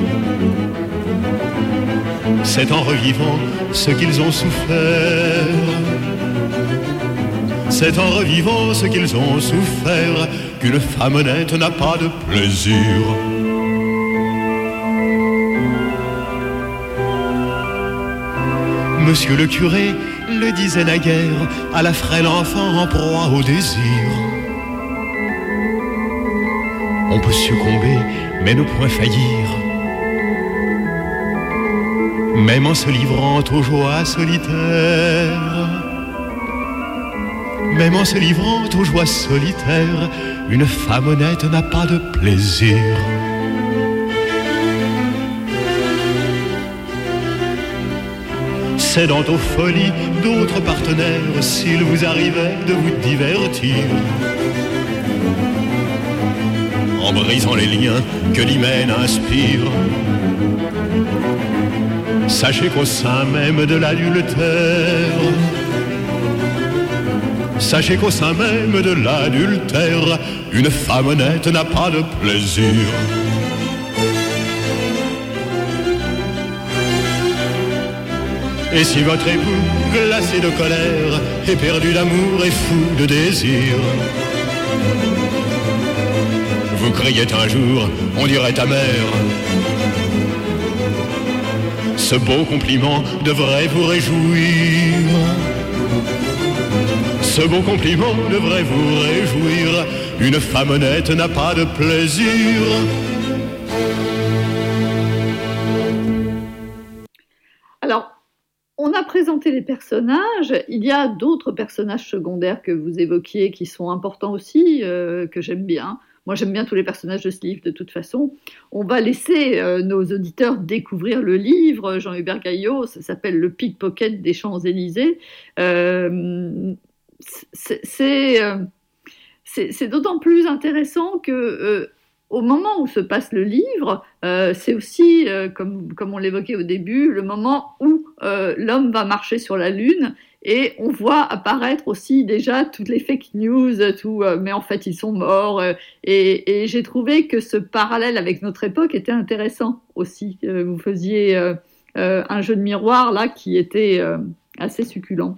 C'est en revivant ce qu'ils ont souffert, c'est en revivant ce qu'ils ont souffert, qu'une femme honnête n'a pas de plaisir. Monsieur le curé le disait naguère à la frêle enfant en proie au désir. On peut succomber, mais ne point faillir, même en se livrant aux joies solitaires. Même en se livrant aux joies solitaires, une femme honnête n'a pas de plaisir. Cédant aux folies d'autres partenaires, s'il vous arrivait de vous divertir, en brisant les liens que l'hymen inspire, Sachez qu'au sein même de l'adultère, sachez qu'au sein même de l'adultère, une femme honnête n'a pas de plaisir. Et si votre époux, glacé de colère, est perdu d'amour et fou de désir, vous criez un jour, on dirait ta mère. Ce beau compliment devrait vous réjouir. Ce beau compliment devrait vous réjouir. Une femme honnête n'a pas de plaisir. Alors, on a présenté les personnages. Il y a d'autres personnages secondaires que vous évoquiez qui sont importants aussi, euh, que j'aime bien. Moi, j'aime bien tous les personnages de ce livre, de toute façon. On va laisser euh, nos auditeurs découvrir le livre. Jean-Hubert Gaillot, ça s'appelle « Le pickpocket des Champs-Élysées euh, ». C'est, c'est, euh, c'est, c'est d'autant plus intéressant que, euh, au moment où se passe le livre, euh, c'est aussi, euh, comme, comme on l'évoquait au début, le moment où euh, l'homme va marcher sur la Lune. Et on voit apparaître aussi déjà toutes les fake news, tout, euh, mais en fait ils sont morts. Euh, et, et j'ai trouvé que ce parallèle avec notre époque était intéressant aussi. Euh, vous faisiez euh, euh, un jeu de miroir là qui était euh, assez succulent.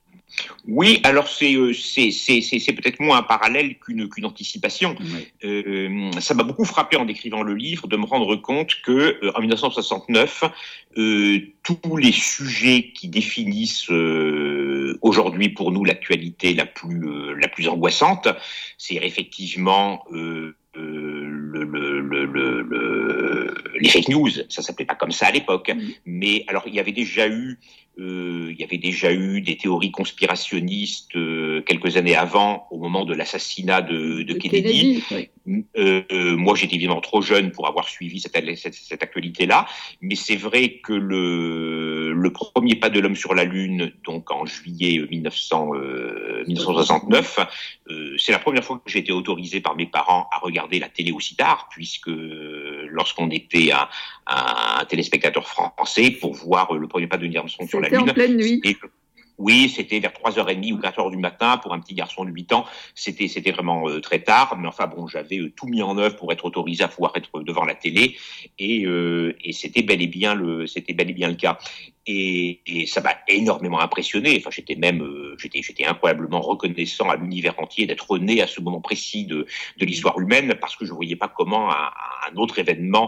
Oui, alors c'est, euh, c'est, c'est, c'est, c'est peut-être moins un parallèle qu'une, qu'une anticipation. Oui. Euh, ça m'a beaucoup frappé en écrivant le livre de me rendre compte que euh, en dix-neuf cent soixante-neuf, euh, tous les sujets qui définissent euh, aujourd'hui pour nous l'actualité la plus euh, la plus angoissante, c'est effectivement euh, euh, le, le, le, le, le, les fake news. Ça s'appelait pas comme ça à l'époque, mmh. mais alors il y avait déjà eu Euh, il y avait déjà eu des théories conspirationnistes euh, quelques années avant, au moment de l'assassinat de, de, de Kennedy. Kennedy oui. euh, euh, moi, j'étais évidemment trop jeune pour avoir suivi cette, cette, cette actualité-là, mais c'est vrai que le, le premier pas de l'homme sur la Lune, donc en juillet dix-neuf cents, euh, dix-neuf cent soixante-neuf, euh, c'est la première fois que j'ai été autorisé par mes parents à regarder la télé aussi tard, puisque lorsqu'on était un, un, un téléspectateur français, pour voir le premier pas de Neil Armstrong sur la Lune. C'était en pleine nuit. Et, oui, c'était vers trois heures trente ou quatre heures du matin pour un petit garçon de huit ans. C'était, c'était vraiment euh, très tard, mais enfin bon, j'avais euh, tout mis en œuvre pour être autorisé à pouvoir être devant la télé, et, euh, et c'était bel et bien le, c'était bel et bien le cas. Et, et ça m'a énormément impressionné. Enfin, j'étais même, euh, j'étais, j'étais incroyablement reconnaissant à l'univers entier d'être né à ce moment précis de, de l'histoire humaine, parce que je voyais pas comment un, un autre événement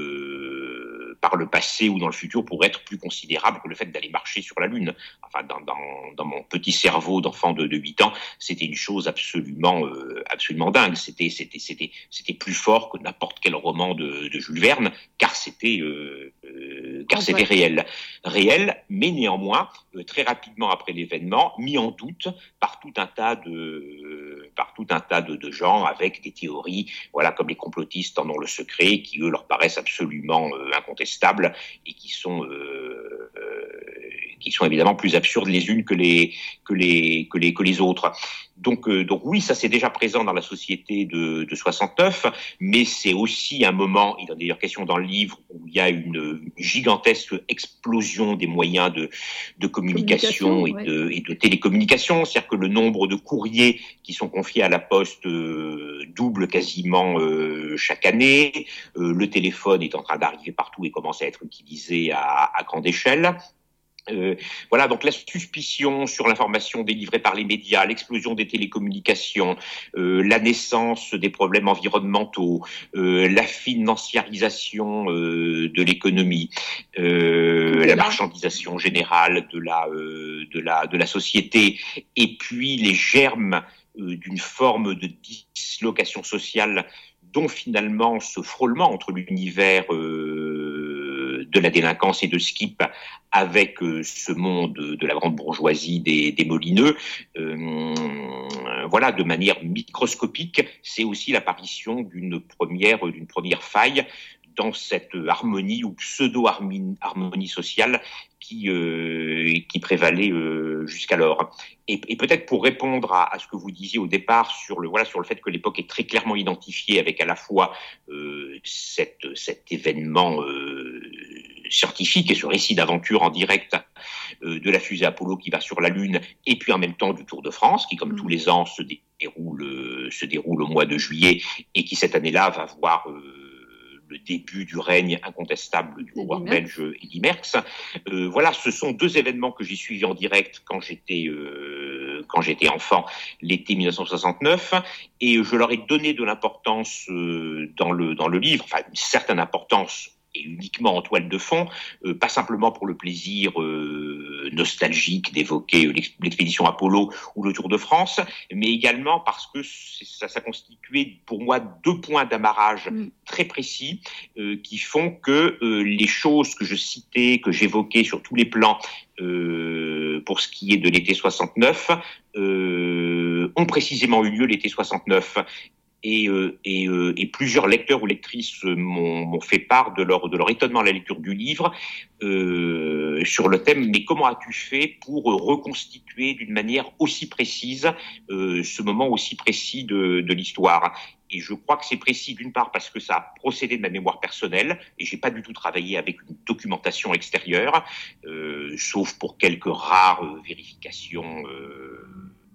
euh, par le passé ou dans le futur pourrait être plus considérable que le fait d'aller marcher sur la Lune. Enfin, dans, dans, dans mon petit cerveau d'enfant de, de huit ans, c'était une chose absolument, euh, absolument dingue. C'était, c'était, c'était, c'était plus fort que n'importe quel roman de, de Jules Verne, car c'était, euh, euh, car c'était réel. réel, mais néanmoins, euh, très rapidement après l'événement, mis en doute par tout un tas de, euh, par tout un tas de, de gens avec des théories, voilà, comme les complotistes en ont le secret, qui eux leur paraissent absolument euh, incontestables et qui sont, euh, euh, qui sont évidemment plus absurdes les unes que les, que les, que les, que les autres. Donc, euh, donc oui, ça c'est déjà présent dans la société de, de soixante-neuf, mais c'est aussi un moment, il y a d'ailleurs question dans le livre, où il y a une, une gigantesque explosion des moyens de, de communication, communication et, de, ouais. et de télécommunication. C'est-à-dire que le nombre de courriers qui sont confiés à la poste euh, double quasiment euh, chaque année. Euh, le téléphone est en train d'arriver partout et commence à être utilisé à, à grande échelle. Euh, voilà, donc la suspicion sur l'information délivrée par les médias, l'explosion des télécommunications, euh, la naissance des problèmes environnementaux, euh, la financiarisation euh, de l'économie, euh, la marchandisation générale de la, euh, de la, de la société, et puis les germes euh, d'une forme de dislocation sociale dont finalement ce frôlement entre l'univers euh, de la délinquance et de Skip avec euh, ce monde de la grande bourgeoisie des, des molineux, euh, voilà, de manière microscopique, c'est aussi l'apparition d'une première, d'une première faille dans cette harmonie ou pseudo-harmonie sociale qui, euh, qui prévalait euh, jusqu'alors. Et, et peut-être pour répondre à, à ce que vous disiez au départ sur le, voilà, sur le fait que l'époque est très clairement identifiée avec à la fois euh, cette, cet événement euh, scientifique et ce récit d'aventure en direct euh, de la fusée Apollo qui va sur la Lune, et puis en même temps du Tour de France, qui comme mmh. tous les ans se déroule, euh, se déroule au mois de juillet, et qui cette année-là va voir euh, le début du règne incontestable du coureur belge Eddy Merckx. Euh, voilà, ce sont deux événements que j'ai suivis en direct quand j'étais euh, quand j'étais enfant, l'été dix-neuf cent soixante-neuf, et je leur ai donné de l'importance euh, dans le dans le livre, enfin une certaine importance, et uniquement en toile de fond, euh, pas simplement pour le plaisir euh, nostalgique d'évoquer euh, l'expédition Apollo ou le Tour de France, mais également parce que ça, ça constituait pour moi deux points d'amarrage mmh. très précis euh, qui font que euh, les choses que je citais, que j'évoquais sur tous les plans euh, pour ce qui est de l'été soixante-neuf, euh, ont précisément eu lieu l'été soixante-neuf. Et, euh, et, euh, et plusieurs lecteurs ou lectrices m'ont, m'ont fait part de leur, de leur étonnement à la lecture du livre euh, sur le thème « Mais comment as-tu fait pour reconstituer d'une manière aussi précise euh, ce moment aussi précis de, de l'histoire ?» Et je crois que c'est précis d'une part parce que ça a procédé de ma mémoire personnelle et j'ai pas du tout travaillé avec une documentation extérieure, euh, sauf pour quelques rares euh, vérifications euh,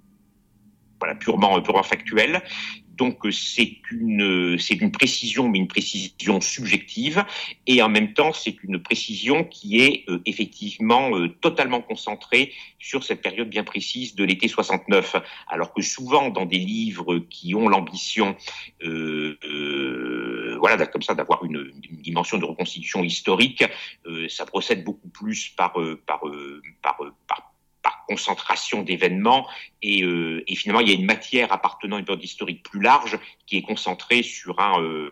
voilà, purement, purement factuelles. Donc c'est une c'est une précision, mais une précision subjective, et en même temps c'est une précision qui est euh, effectivement euh, totalement concentrée sur cette période bien précise de l'été soixante-neuf. Alors que souvent dans des livres qui ont l'ambition, euh, euh, voilà, comme ça, d'avoir une, une dimension de reconstitution historique, euh, ça procède beaucoup plus par euh, par euh, par euh, par par concentration d'événements, et, euh, et finalement il y a une matière appartenant à une période historique plus large qui est concentrée sur un euh,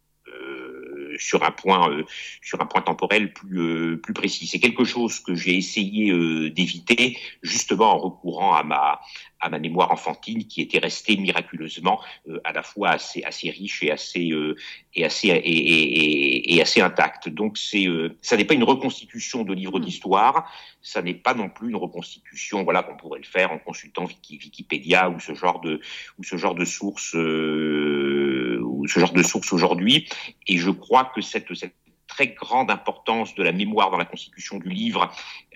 euh, sur un point euh, sur un point temporel plus euh, plus précis. C'est quelque chose que j'ai essayé euh, d'éviter justement en recourant à ma à ma mémoire enfantine qui était restée miraculeusement euh, à la fois assez assez riche et assez euh, et assez et, et, et assez intacte. Donc c'est euh, ça n'est pas une reconstitution de livres d'histoire, ça n'est pas non plus une reconstitution voilà qu'on pourrait le faire en consultant Wiki, Wikipédia ou ce genre de ou ce genre de sources euh, ou ce genre de sources aujourd'hui. Et je crois que cette cette très grande importance de la mémoire dans la constitution du livre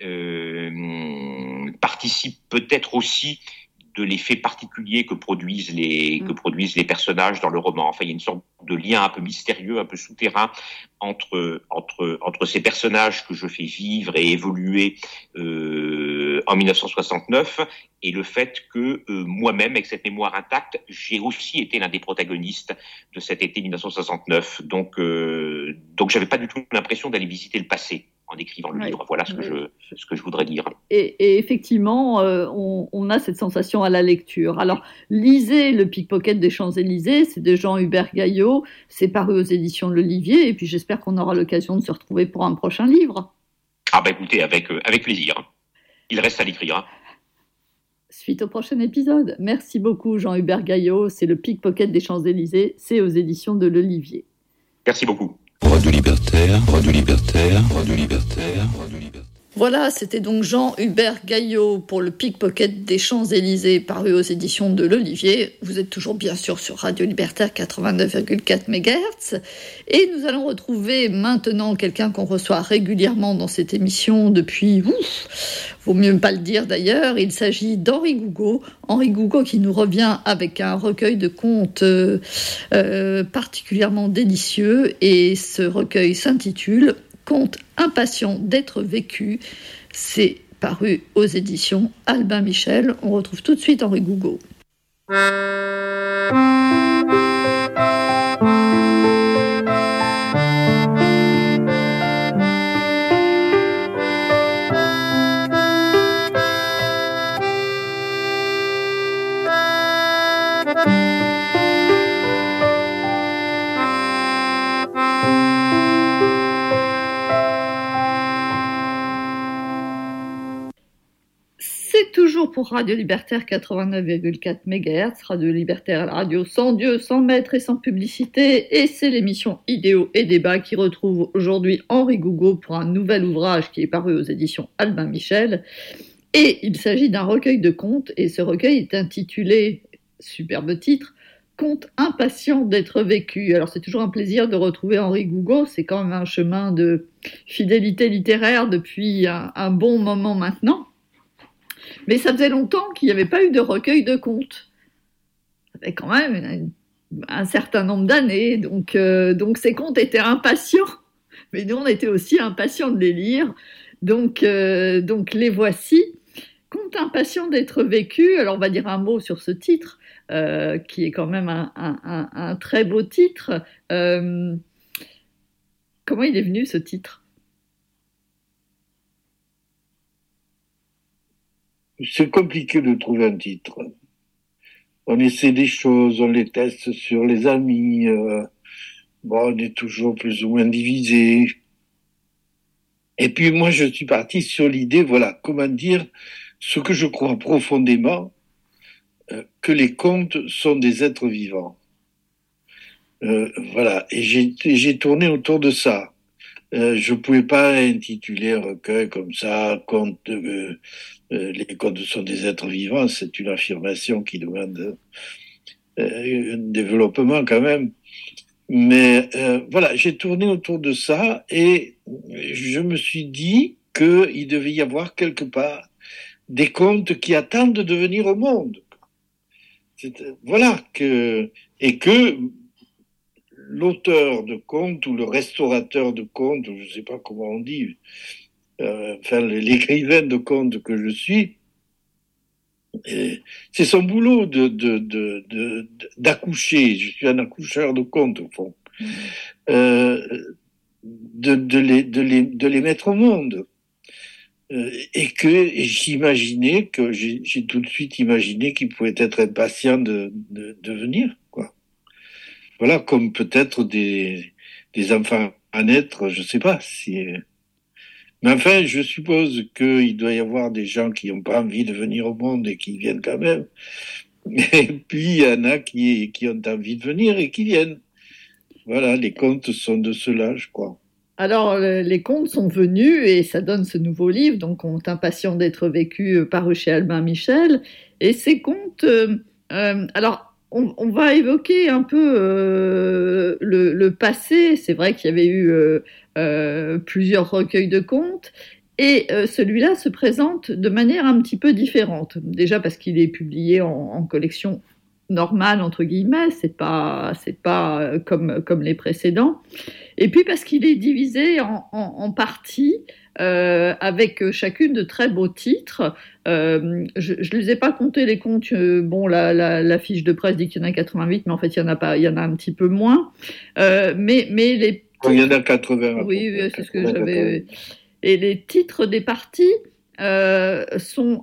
euh, participe peut-être aussi de l'effet particulier que produisent les que produisent les personnages dans le roman. Enfin, il y a une sorte de lien un peu mystérieux, un peu souterrain entre entre entre ces personnages que je fais vivre et évoluer euh, en dix-neuf cent soixante-neuf et le fait que euh, moi-même, avec cette mémoire intacte, j'ai aussi été l'un des protagonistes de cet été dix-neuf cent soixante-neuf. Donc euh, donc j'avais pas du tout l'impression d'aller visiter le passé en écrivant le oui. livre. Voilà ce que, oui. je, ce que je voudrais dire. Et, et effectivement, euh, on, on a cette sensation à la lecture. Alors, lisez Le Pickpocket des Champs-Élysées, c'est de Jean-Hubert Gaillot, c'est paru aux éditions de l'Olivier, et puis j'espère qu'on aura l'occasion de se retrouver pour un prochain livre. Ah bah écoutez, avec, euh, avec plaisir. Il reste à l'écrire. Suite au prochain épisode. Merci beaucoup Jean-Hubert Gaillot, c'est Le Pickpocket des Champs-Élysées, c'est aux éditions de l'Olivier. Merci beaucoup. Radio Libertaire, Radio Libertaire, Radio Libertaire, Radio Libertaire. Voilà, c'était donc Jean-Hubert Gaillot pour Le Pickpocket des Champs-Élysées, paru aux éditions de l'Olivier. Vous êtes toujours bien sûr sur Radio Libertaire quatre-vingt-neuf virgule quatre mégahertz. Et nous allons retrouver maintenant quelqu'un qu'on reçoit régulièrement dans cette émission depuis... Ouf, vaut mieux ne pas le dire d'ailleurs. Il s'agit d'Henri Gougaud. Henri Gougaud qui nous revient avec un recueil de contes euh, euh, particulièrement délicieux. Et ce recueil s'intitule Contes impatients d'être vécus. C'est paru aux éditions Albin Michel. On retrouve tout de suite Henri Gougaud. Toujours pour Radio Libertaire quatre-vingt-neuf virgule quatre mégahertz, Radio Libertaire, la radio sans Dieu, sans maître et sans publicité, et c'est l'émission Idéaux et Débats qui retrouve aujourd'hui Henri Gougaud pour un nouvel ouvrage qui est paru aux éditions Albin Michel, et il s'agit d'un recueil de contes, et ce recueil est intitulé, superbe titre, Conte impatient d'être vécu. Alors c'est toujours un plaisir de retrouver Henri Gougaud, c'est quand même un chemin de fidélité littéraire depuis un, un bon moment maintenant. Mais ça faisait longtemps qu'il n'y avait pas eu de recueil de contes. Ça fait quand même une, un certain nombre d'années, donc, euh, donc ces contes étaient impatients, mais nous on était aussi impatients de les lire, donc, euh, donc les voici. Conte impatient d'être vécu, alors on va dire un mot sur ce titre, euh, qui est quand même un, un, un, un très beau titre. Euh, comment il est venu ce titre ? C'est compliqué de trouver un titre. On essaie des choses, on les teste sur les amis, euh, bon, on est toujours plus ou moins divisé. Et puis moi je suis parti sur l'idée, voilà, comment dire, ce que je crois profondément, euh, que les contes sont des êtres vivants. Euh, voilà, et j'ai, j'ai tourné autour de ça. Euh, je pouvais pas intituler un recueil comme ça, conte, euh, euh, les contes sont des êtres vivants, c'est une affirmation qui demande euh, un développement quand même. Mais euh, voilà, j'ai tourné autour de ça et je me suis dit qu'il devait y avoir quelque part des contes qui attendent de venir au monde. C'est, voilà, que, et que l'auteur de contes ou le restaurateur de contes, je ne sais pas comment on dit, euh, enfin l'écrivain de contes que je suis, et c'est son boulot de, de, de, de, d'accoucher. Je suis un accoucheur de contes au fond, euh, de, de, les, de, les, de les mettre au monde. Euh, et que et j'imaginais que j'ai, j'ai tout de suite imaginé qu'il pouvait être impatient de, de, de venir, quoi. Voilà, comme peut-être des, des enfants à naître, je sais pas si. Mais enfin, je suppose qu'il doit y avoir des gens qui n'ont pas envie de venir au monde et qui viennent quand même. Et puis il y en a qui, qui ont envie de venir et qui viennent. Voilà, les contes sont de cela, je crois. Alors, les contes sont venus et ça donne ce nouveau livre, donc Conte impatient d'être vécu, paru chez Albin Michel. Et ces contes, euh, euh, alors, on, on va évoquer un peu euh, le, le passé. C'est vrai qu'il y avait eu euh, euh, plusieurs recueils de contes. Et euh, celui-là se présente de manière un petit peu différente. Déjà parce qu'il est publié en, en collection normale, entre guillemets, c'est pas, c'est pas comme, comme les précédents. Et puis parce qu'il est divisé en, en, en parties, euh, avec chacune de très beaux titres. Euh, je ne les ai pas comptés les contes. Euh, bon, la, la, la fiche de presse dit qu'il y en a quatre-vingt-huit, mais en fait, il y en a pas, il y en a un petit peu moins. Euh, mais, mais les titres... Il y en a quatre-vingts. Oui, oui c'est ce que j'avais... Et les titres des parties euh, sont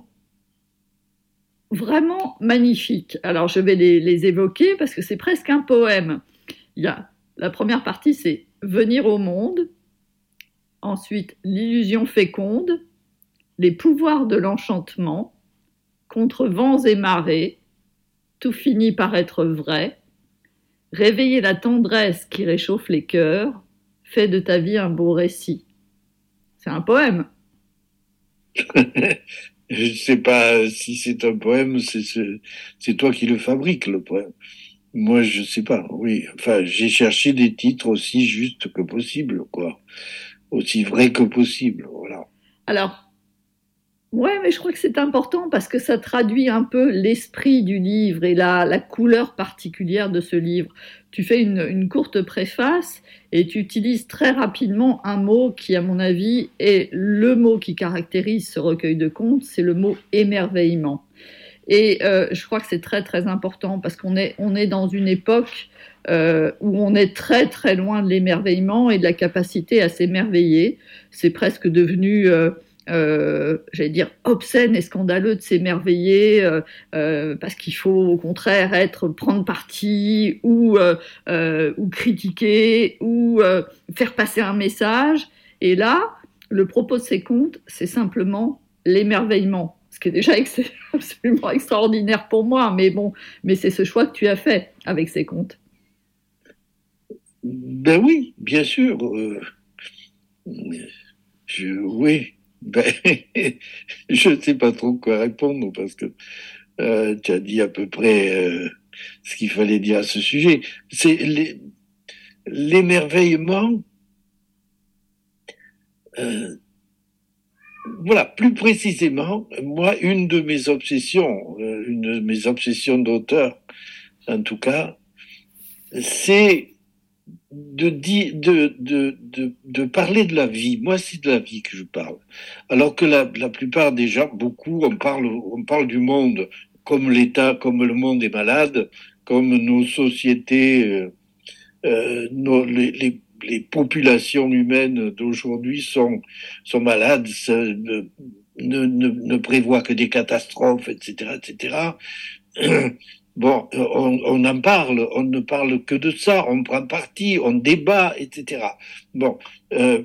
vraiment magnifiques. Alors, je vais les, les évoquer parce que c'est presque un poème. Il y a, la première partie, c'est « Venir au monde ». Ensuite, « L'illusion féconde », « Les pouvoirs de l'enchantement »,« Contre vents et marées »,« Tout finit par être vrai »,« Réveiller la tendresse qui réchauffe les cœurs »,« Fais de ta vie un beau récit ». C'est un poème. Je ne sais pas si c'est un poème, c'est, c'est, c'est toi qui le fabriques, le poème. Moi, je ne sais pas, oui. Enfin, j'ai cherché des titres aussi justes que possible, quoi. Aussi vrais que possible, voilà. Alors, ouais, mais je crois que c'est important parce que ça traduit un peu l'esprit du livre et la, la couleur particulière de ce livre. Tu fais une, une courte préface et tu utilises très rapidement un mot qui, à mon avis, est le mot qui caractérise ce recueil de contes, c'est le mot émerveillement. Et euh, je crois que c'est très très important parce qu'on est, on est dans une époque euh, où on est très très loin de l'émerveillement et de la capacité à s'émerveiller. C'est presque devenu... Euh, Euh, j'allais dire obscène et scandaleux de s'émerveiller euh, euh, parce qu'il faut au contraire être prendre parti ou euh, euh, ou critiquer ou euh, faire passer un message. Et là, le propos de ces contes, c'est simplement l'émerveillement, ce qui est déjà ex- absolument extraordinaire pour moi. Mais bon, mais c'est ce choix que tu as fait avec ces contes. Ben oui, bien sûr. Euh, je, oui. Ben, je ne sais pas trop quoi répondre parce que euh, tu as dit à peu près euh, ce qu'il fallait dire à ce sujet. C'est les, l'émerveillement. Euh, voilà, plus précisément, moi, une de mes obsessions, euh, une de mes obsessions d'auteur, en tout cas, c'est de, di- de, de, de, de parler de la vie. Moi, c'est de la vie que je parle. Alors que la, la plupart des gens, beaucoup, on parle, on parle du monde comme l'État, comme le monde est malade, comme nos sociétés, euh, euh, nos, les, les, les populations humaines d'aujourd'hui sont, sont malades, ne, ne, ne, ne prévoient que des catastrophes, et cetera, et cetera. Bon, on, on en parle, on ne parle que de ça, on prend parti, on débat, et cetera. Bon, euh,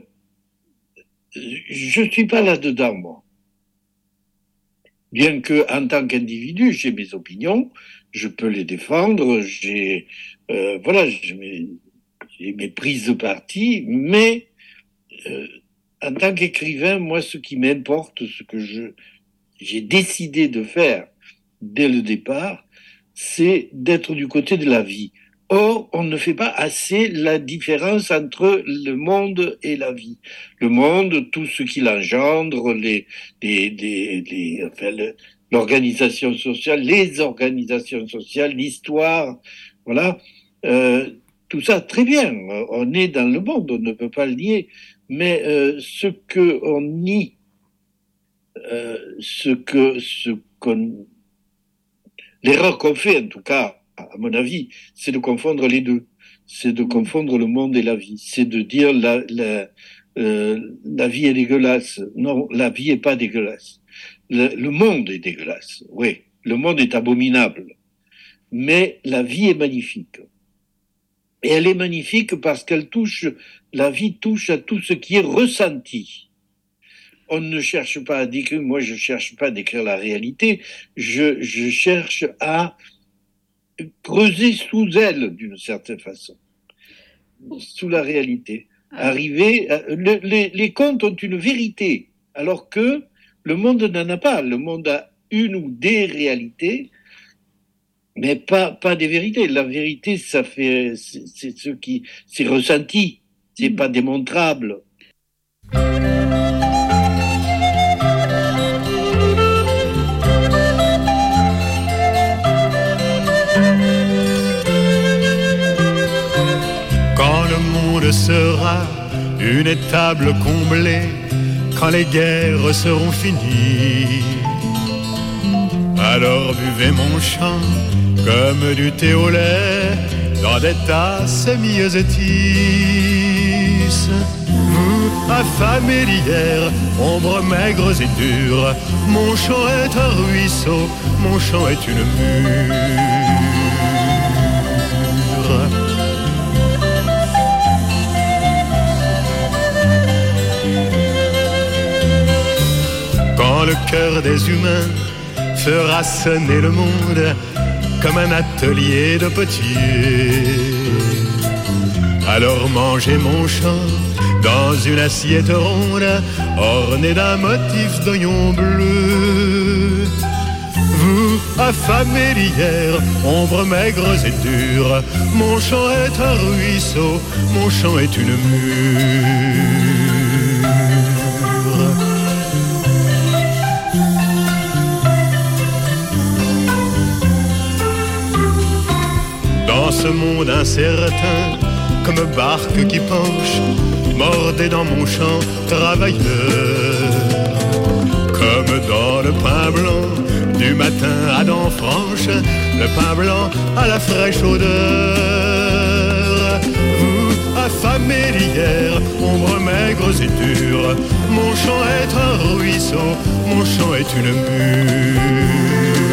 je suis pas là-dedans, moi. Bien que, en tant qu'individu, j'ai mes opinions, je peux les défendre, j'ai, euh, voilà, j'ai mes, j'ai mes prises de parti, mais euh, en tant qu'écrivain, moi, ce qui m'importe, ce que je, j'ai décidé de faire dès le départ, c'est d'être du côté de la vie. Or, on ne fait pas assez la différence entre le monde et la vie. Le monde, tout ce qu'il engendre, les, les, les, les, enfin, le, l'organisation sociale, les organisations sociales, l'histoire, voilà, euh, tout ça, très bien. On est dans le monde, on ne peut pas le nier. Mais euh, ce que on nie, euh, ce que, ce qu'on l'erreur qu'on fait, en tout cas, à mon avis, c'est de confondre les deux. C'est de confondre le monde et la vie. C'est de dire la, la, euh, la vie est dégueulasse. Non, la vie est pas dégueulasse. Le, le monde est dégueulasse. Oui, le monde est abominable. Mais la vie est magnifique. Et elle est magnifique parce qu'elle touche, la vie touche à tout ce qui est ressenti. On ne cherche pas à décrire, moi je cherche pas à décrire la réalité, je, je cherche à creuser sous elle d'une certaine façon, sous la réalité. Arriver, à, le, les, les contes ont une vérité, alors que le monde n'en a pas. Le monde a une ou des réalités, mais pas, pas des vérités. La vérité, ça fait, c'est, c'est ce qui, c'est ressenti, c'est pas démontrable. Sera une étable comblée quand les guerres seront finies. Alors buvez mon chant comme du thé au lait dans des tasses myosotis. Vous, affamés d'hier, ombres maigres et dures, mon chant est un ruisseau, mon chant est une mûre. Quand le cœur des humains fera sonner le monde comme un atelier de potier, alors mangez mon chant dans une assiette ronde ornée d'un motif d'oignon bleu. Vous, affamés d'hier, ombres maigres et dures, mon chant est un ruisseau, mon chant est une mûre. Dans ce monde incertain, comme barque qui penche, mordez dans mon champ, travailleur. Comme dans le pain blanc, du matin à dents franches, le pain blanc à la fraîche odeur. Vous, affamés d'hier, ombres maigres et dures, mon champ est un ruisseau, mon champ est une mûre.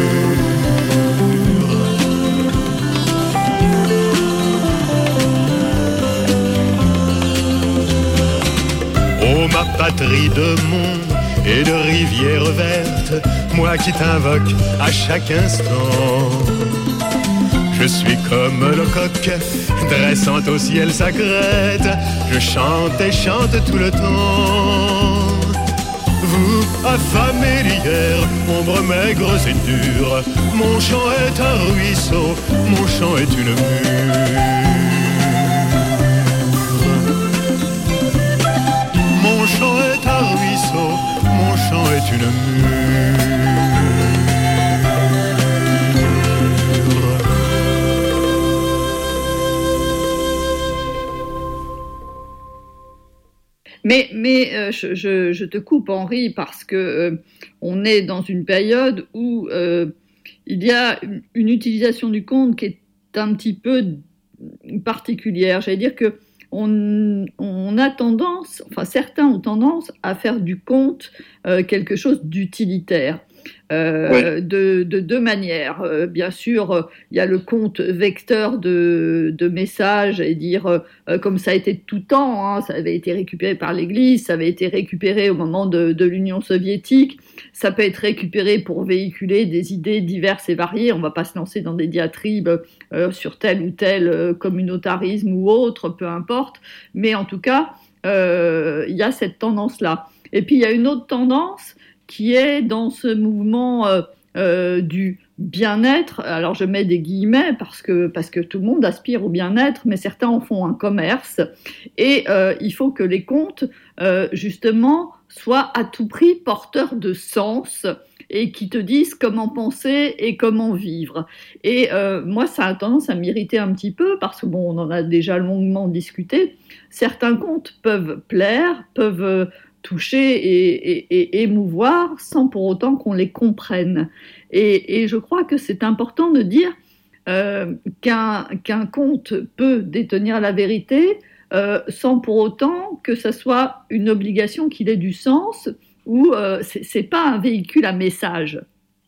Oh ma patrie de monts et de rivières vertes, moi qui t'invoque à chaque instant. Je suis comme le coq dressant au ciel sa crête, je chante et chante tout le temps. Vous, affamés d'hier, ombres maigres et dures, mon chant est un ruisseau, mon chant est une mure. Mon chant est un ruisseau, mon chant est une mure. Mais, mais euh, je, je, je te coupe, Henri, parce que euh, on est dans une période où euh, il y a une, une utilisation du conte qui est un petit peu particulière. J'allais dire que on, on a tendance, enfin certains ont tendance à faire du conte euh, quelque chose d'utilitaire. Euh, ouais. de, de deux manières. Euh, bien sûr, il y a le conte vecteur de, de messages, et dire, euh, comme ça a été de tout temps, hein, ça avait été récupéré par l'Église, ça avait été récupéré au moment de, de l'Union soviétique, ça peut être récupéré pour véhiculer des idées diverses et variées. On ne va pas se lancer dans des diatribes euh, sur tel ou tel euh, communautarisme ou autre, peu importe, mais en tout cas, euh, il y a cette tendance-là. Et puis, il y a une autre tendance qui est dans ce mouvement euh, euh, du bien-être. Alors je mets des guillemets parce que, parce que tout le monde aspire au bien-être, mais certains en font un commerce. Et euh, il faut que les contes, euh, justement, soient à tout prix porteurs de sens et qui te disent comment penser et comment vivre. Et euh, moi, ça a tendance à m'irriter un petit peu parce que, bon, on en a déjà longuement discuté. Certains contes peuvent plaire, peuvent... Euh, toucher et, et, et émouvoir sans pour autant qu'on les comprenne. Et, et je crois que c'est important de dire euh, qu'un, qu'un conte peut détenir la vérité euh, sans pour autant que ça soit une obligation qu'il ait du sens ou euh, c'est, c'est pas un véhicule à message.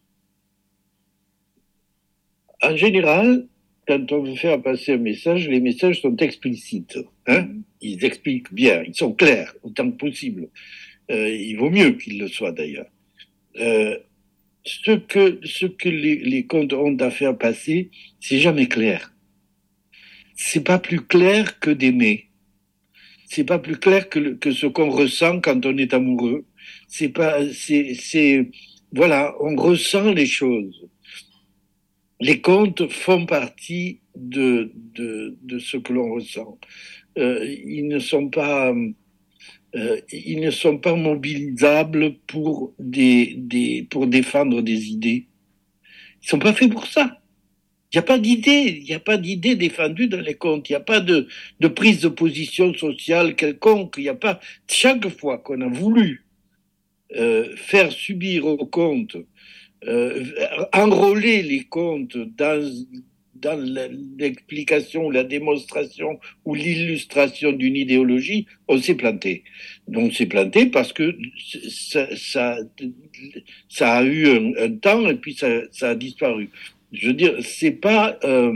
En général, quand on veut faire passer un message, les messages sont explicites. Hein ? Ils expliquent bien, ils sont clairs autant que possible. Euh, il vaut mieux qu'ils le soient d'ailleurs. Euh, ce que, ce que les, les contes ont à faire passer, c'est jamais clair. C'est pas plus clair que d'aimer. C'est pas plus clair que, le, que ce qu'on ressent quand on est amoureux. C'est pas, c'est, c'est, voilà, on ressent les choses. Les contes font partie de, de, de ce que l'on ressent. Euh, ils ne sont pas, euh, ils ne sont pas mobilisables pour des, des, pour défendre des idées. Ils sont pas faits pour ça. Il n'y a pas d'idée, il n'y a pas d'idée défendue dans les contes. Il n'y a pas de, de prise de position sociale quelconque. Il n'y a pas, chaque fois qu'on a voulu euh, faire subir aux contes, euh, enrôler les contes dans dans l'explication, la démonstration ou l'illustration d'une idéologie, on s'est planté. Donc on s'est planté parce que ça, ça, ça a eu un, un temps et puis ça, ça a disparu. Je veux dire, c'est pas... Euh,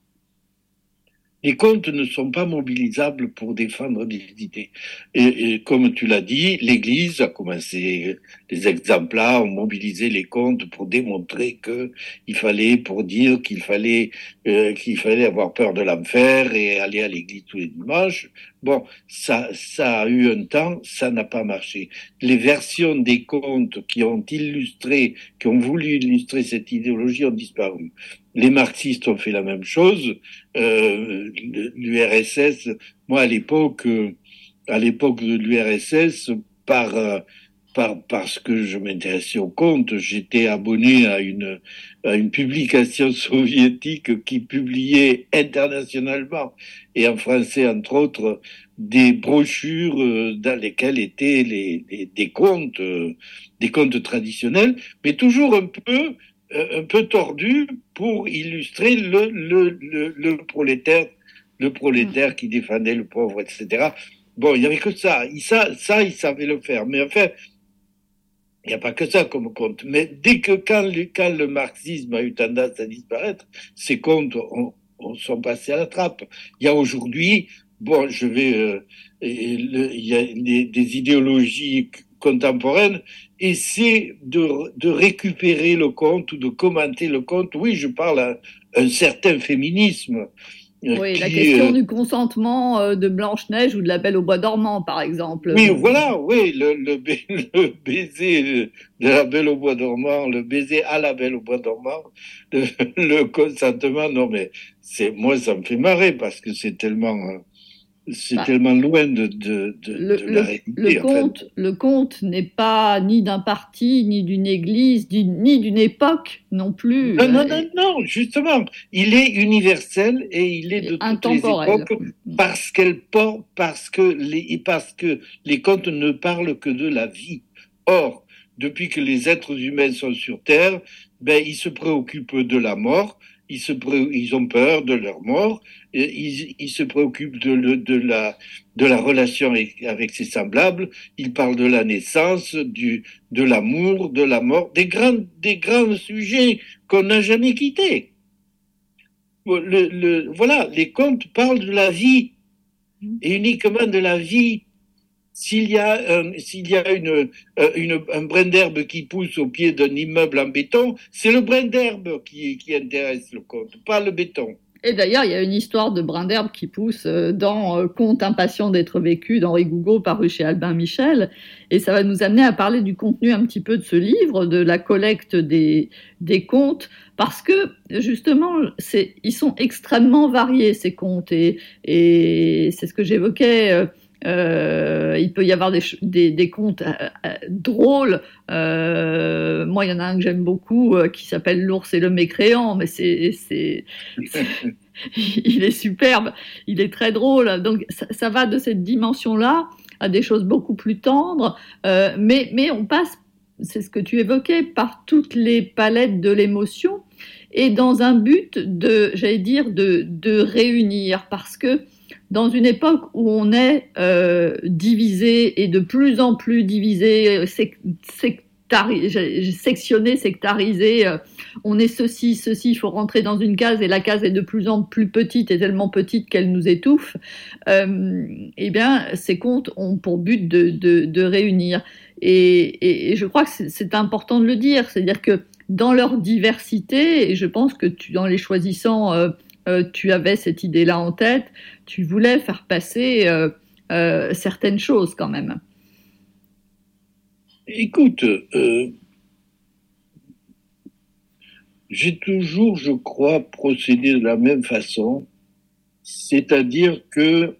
les contes ne sont pas mobilisables pour défendre des idées. Et, et comme tu l'as dit, l'Église a commencé, les exemplaires ont mobilisé les contes pour démontrer que il fallait, pour dire qu'il fallait, euh, qu'il fallait avoir peur de l'enfer et aller à l'Église tous les dimanches. Bon, ça, ça a eu un temps, ça n'a pas marché. Les versions des contes qui ont illustré, qui ont voulu illustrer cette idéologie ont disparu. Les marxistes ont fait la même chose. Euh, l'U R S S, moi à l'époque, euh, à l'époque de l'U R S S, par, euh, par parce que je m'intéressais aux contes, j'étais abonné à une à une publication soviétique qui publiait internationalement et en français entre autres des brochures euh, dans lesquelles étaient les, les des contes, euh, des contes traditionnels, mais toujours un peu un peu tordu pour illustrer le, le, le, le prolétaire, le prolétaire qui défendait le pauvre, et cetera. Bon, il n'y avait que ça. Il, ça, ça, il savait le faire. Mais enfin, il n'y a pas que ça comme conte. Mais dès que, quand le, quand le marxisme a eu tendance à disparaître, ces contes ont, ont, sont passés à la trappe. Il y a aujourd'hui, bon, je vais, euh, le, il y a des, des idéologies contemporaine, essaie de, de récupérer le conte ou de commenter le conte. Oui, je parle à un certain féminisme Oui, qui, la question euh, du consentement euh, de Blanche-Neige ou de la Belle au bois dormant, par exemple. Oui, voilà, oui, le, le, le baiser de la Belle au bois dormant, le baiser à la Belle au bois dormant, le, le consentement, non mais c'est moi ça me fait marrer parce que c'est tellement c'est bah, tellement loin de, de, de, le, de le, la réalité. Le conte, le conte n'est pas ni d'un parti, ni d'une église, ni d'une époque non plus. Non, non, non, non, justement, il est universel et il est de toutes les époques parce qu'elle porte, parce que les, parce que les contes ne parlent que de la vie. Or, depuis que les êtres humains sont sur Terre, ben ils se préoccupent de la mort. Ils, se pré... ils ont peur de leur mort, et ils, ils se préoccupent de, le, de, la, de la relation avec, avec ses semblables, ils parlent de la naissance, du, de l'amour, de la mort, des grands, des grands sujets qu'on n'a jamais quittés. Le, le, voilà, les contes parlent de la vie, et uniquement de la vie. S'il y a, un, s'il y a une, une, un brin d'herbe qui pousse au pied d'un immeuble en béton, c'est le brin d'herbe qui, qui intéresse le conte, pas le béton. Et d'ailleurs, il y a une histoire de brin d'herbe qui pousse dans Conte impatient d'être vécu d'Henri Gougaud, paru chez Albin Michel. Et ça va nous amener à parler du contenu un petit peu de ce livre, de la collecte des, des contes, parce que justement, c'est, ils sont extrêmement variés, ces contes. Et, et c'est ce que j'évoquais. Euh, il peut y avoir des, des, des contes euh, euh, drôles. Euh, moi, il y en a un que j'aime beaucoup euh, qui s'appelle L'ours et le mécréant, mais c'est, c'est, c'est il est superbe, il est très drôle. Donc, ça, ça va de cette dimension-là à des choses beaucoup plus tendres, euh, mais, mais on passe, c'est ce que tu évoquais, par toutes les palettes de l'émotion et dans un but de, j'allais dire, de, de réunir, parce que dans une époque où on est euh, divisé et de plus en plus divisé, sec, sectari, sectionné, sectarisé, euh, on est ceci, ceci, il faut rentrer dans une case et la case est de plus en plus petite et tellement petite qu'elle nous étouffe, euh, eh bien, ces contes ont pour but de, de, de réunir. Et, et, et je crois que c'est, c'est important de le dire, c'est-à-dire que dans leur diversité, et je pense que tu, dans les choisissant, euh, euh, tu avais cette idée-là en tête, tu voulais faire passer euh, euh, certaines choses quand même. Écoute, euh, j'ai toujours, je crois, procédé de la même façon, c'est-à-dire que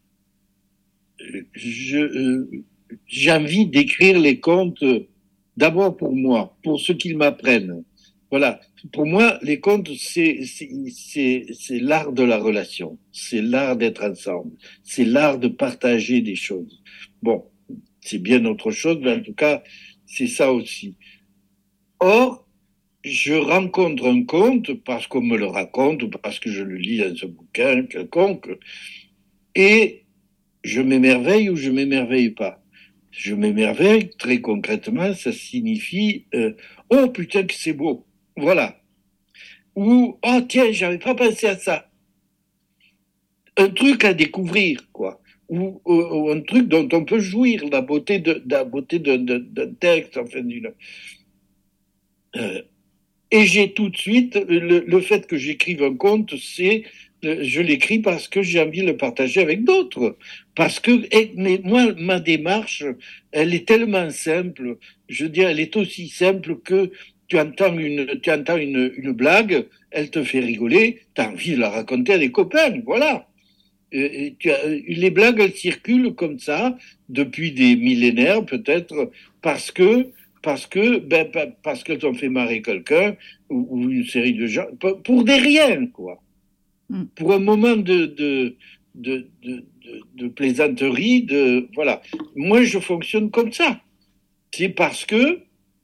je, euh, j'ai envie d'écrire les contes d'abord pour moi, pour ce qu'ils m'apprennent. Voilà. Pour moi, les contes, c'est, c'est, c'est, c'est l'art de la relation. C'est l'art d'être ensemble. C'est l'art de partager des choses. Bon, c'est bien autre chose, mais en tout cas, c'est ça aussi. Or, je rencontre un conte parce qu'on me le raconte ou parce que je le lis dans un bouquin quelconque et je m'émerveille ou je m'émerveille pas. Je m'émerveille, très concrètement, ça signifie euh, « Oh putain que c'est beau !» Voilà. Ou « Oh tiens, j'avais pas pensé à ça !» Un truc à découvrir, quoi. Ou, ou, ou un truc dont on peut jouir, la beauté de, de la beauté de, de, d'un texte, enfin, d'une... Euh, et j'ai tout de suite, le, le fait que j'écrive un conte, c'est... Je l'écris parce que j'ai envie de le partager avec d'autres. Parce que, et, mais moi, ma démarche, elle est tellement simple. Je veux dire, elle est aussi simple que tu entends une, tu entends une, une blague, elle te fait rigoler, t'as envie de la raconter à des copains, voilà. Et, et tu as, les blagues, elles circulent comme ça depuis des millénaires, peut-être, parce que, parce que, ben, parce qu'elles ont fait marrer quelqu'un ou, ou une série de gens, pour des riens, quoi. Pour un moment de, de, de, de, de, de plaisanterie, de, voilà. Moi, je fonctionne comme ça. C'est parce que,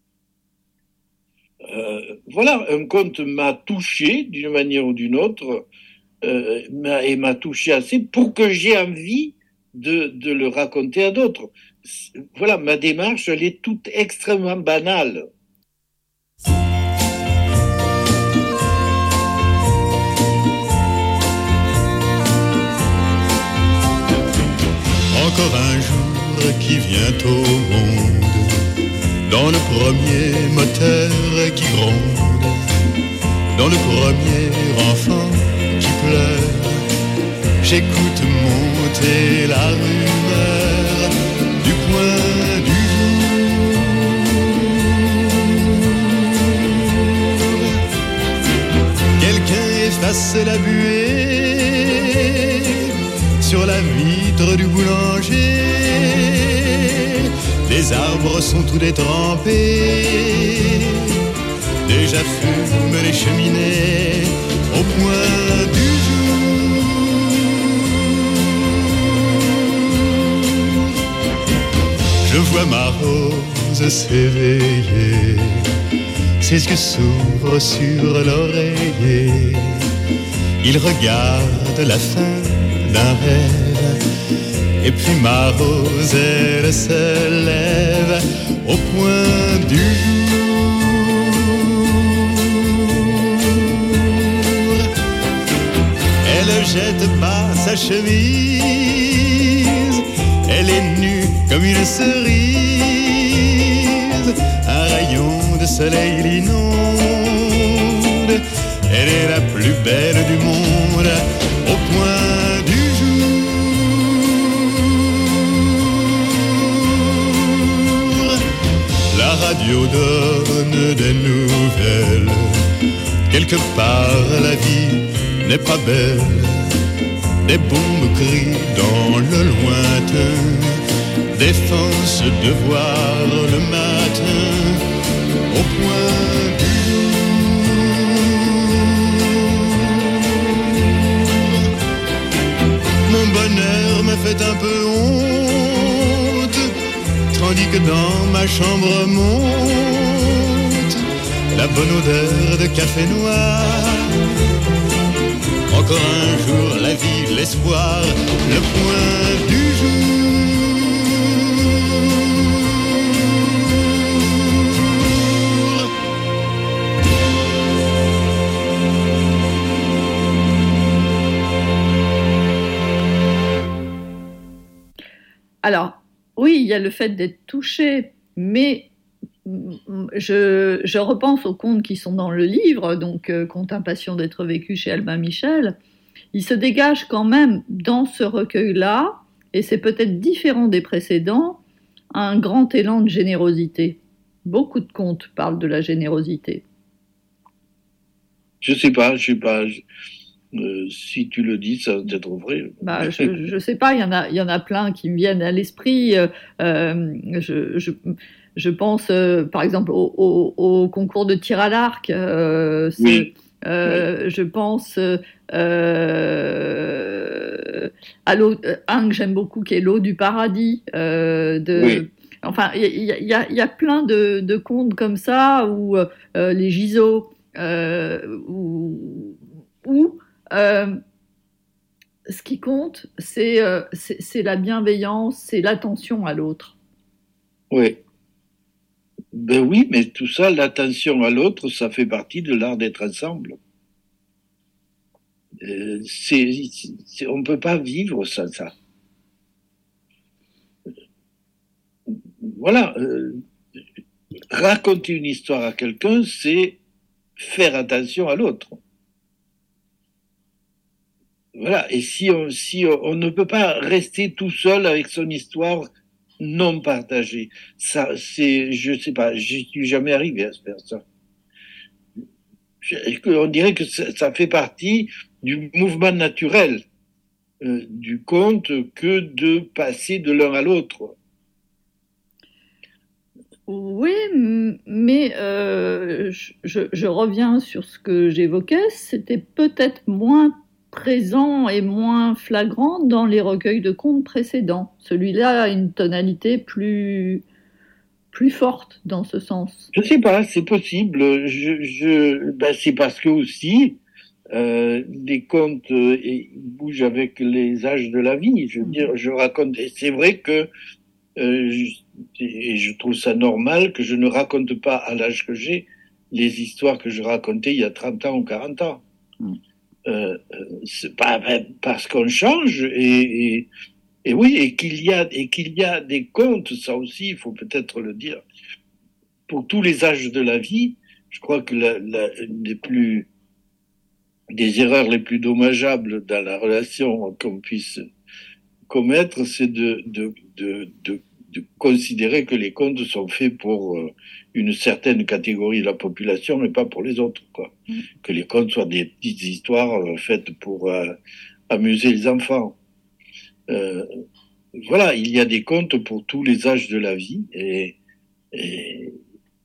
euh, voilà, un conte m'a touché d'une manière ou d'une autre, euh, m'a, et m'a touché assez pour que j'ai envie de, de le raconter à d'autres. Voilà, ma démarche, elle est toute extrêmement banale. Encore un jour qui vient au monde, dans le premier moteur qui gronde, dans le premier enfant qui pleure, j'écoute monter la rumeur du point du jour. Quelqu'un efface la buée sur la vitre du boulanger. Les arbres sont tous détrempés, déjà fument les cheminées au point du jour. Je vois ma rose s'éveiller, ses yeux s'ouvrent sur l'oreiller. Il regarde la fin d'un rêve, et puis ma rose, elle se lève au point du jour. Elle jette bas sa chemise, elle est nue comme une cerise. Un rayon de soleil l'inonde, elle est la plus belle du monde au point du jour. La radio donne des nouvelles, quelque part la vie n'est pas belle. Des bombes crient dans le lointain, défense, devoir le matin au point du jour. Mon bonheur me fait un peu honte, tandis que dans ma chambre monte la bonne odeur de café noir. Encore un jour, la vie, l'espoir, le point du jour. Alors, oui, il y a le fait d'être touché, mais je, je repense aux contes qui sont dans le livre, donc euh, Conte impatient d'être vécu chez Albin Michel. Il se dégage quand même dans ce recueil-là, et c'est peut-être différent des précédents, un grand élan de générosité. Beaucoup de contes parlent de la générosité. Je sais pas, je sais pas. Je... Euh, si tu le dis, ça doit être vrai. Bah, je ne sais pas, il y en a, il y en a plein qui me viennent à l'esprit. Euh, je, je, je pense, euh, par exemple, au, au, au concours de tir à l'arc. Euh, oui. euh, oui. Je pense euh, à l'eau, un que j'aime beaucoup, qui est l'eau du paradis. Euh, de, oui. Enfin, il y, y, y, a, y a plein de, de contes comme ça, ou euh, les Giseaux, euh, ou... ou Euh, ce qui compte, c'est, euh, c'est, c'est la bienveillance, c'est l'attention à l'autre. Oui. Ben oui, mais tout ça, l'attention à l'autre, ça fait partie de l'art d'être ensemble. Euh, c'est, c'est, on ne peut pas vivre sans ça. Voilà. Euh, raconter une histoire à quelqu'un, c'est faire attention à l'autre. Voilà, et si on, si on, on ne peut pas rester tout seul avec son histoire non partagée, ça, c'est, je sais pas, j'y suis jamais arrivé à faire ça. Je, on dirait que ça, ça fait partie du mouvement naturel euh, du conte que de passer de l'un à l'autre. Oui, mais euh, je, je reviens sur ce que j'évoquais, c'était peut-être moins présent et moins flagrant dans les recueils de contes précédents. Celui-là a une tonalité plus, plus forte dans ce sens. Je sais pas, c'est possible. Je, je, ben c'est parce que aussi, euh, les contes euh, bougent avec les âges de la vie. Je veux dire, je raconte, et c'est vrai que, euh, je, et je trouve ça normal que je ne raconte pas à l'âge que j'ai les histoires que je racontais il y a trente ans ou quarante ans. Mm. Euh, c'est pas parce qu'on change et, et, et oui et qu'il y a et qu'il y a des contes, ça aussi il faut peut-être le dire, pour tous les âges de la vie. Je crois que la, la, une des plus des erreurs les plus dommageables dans la relation qu'on puisse commettre, c'est de, de, de, de, de considérer que les contes sont faits pour euh, une certaine catégorie de la population et pas pour les autres, quoi. Mmh. Que les contes soient des petites histoires euh, faites pour euh, amuser les enfants. Euh, voilà, il y a des contes pour tous les âges de la vie et, et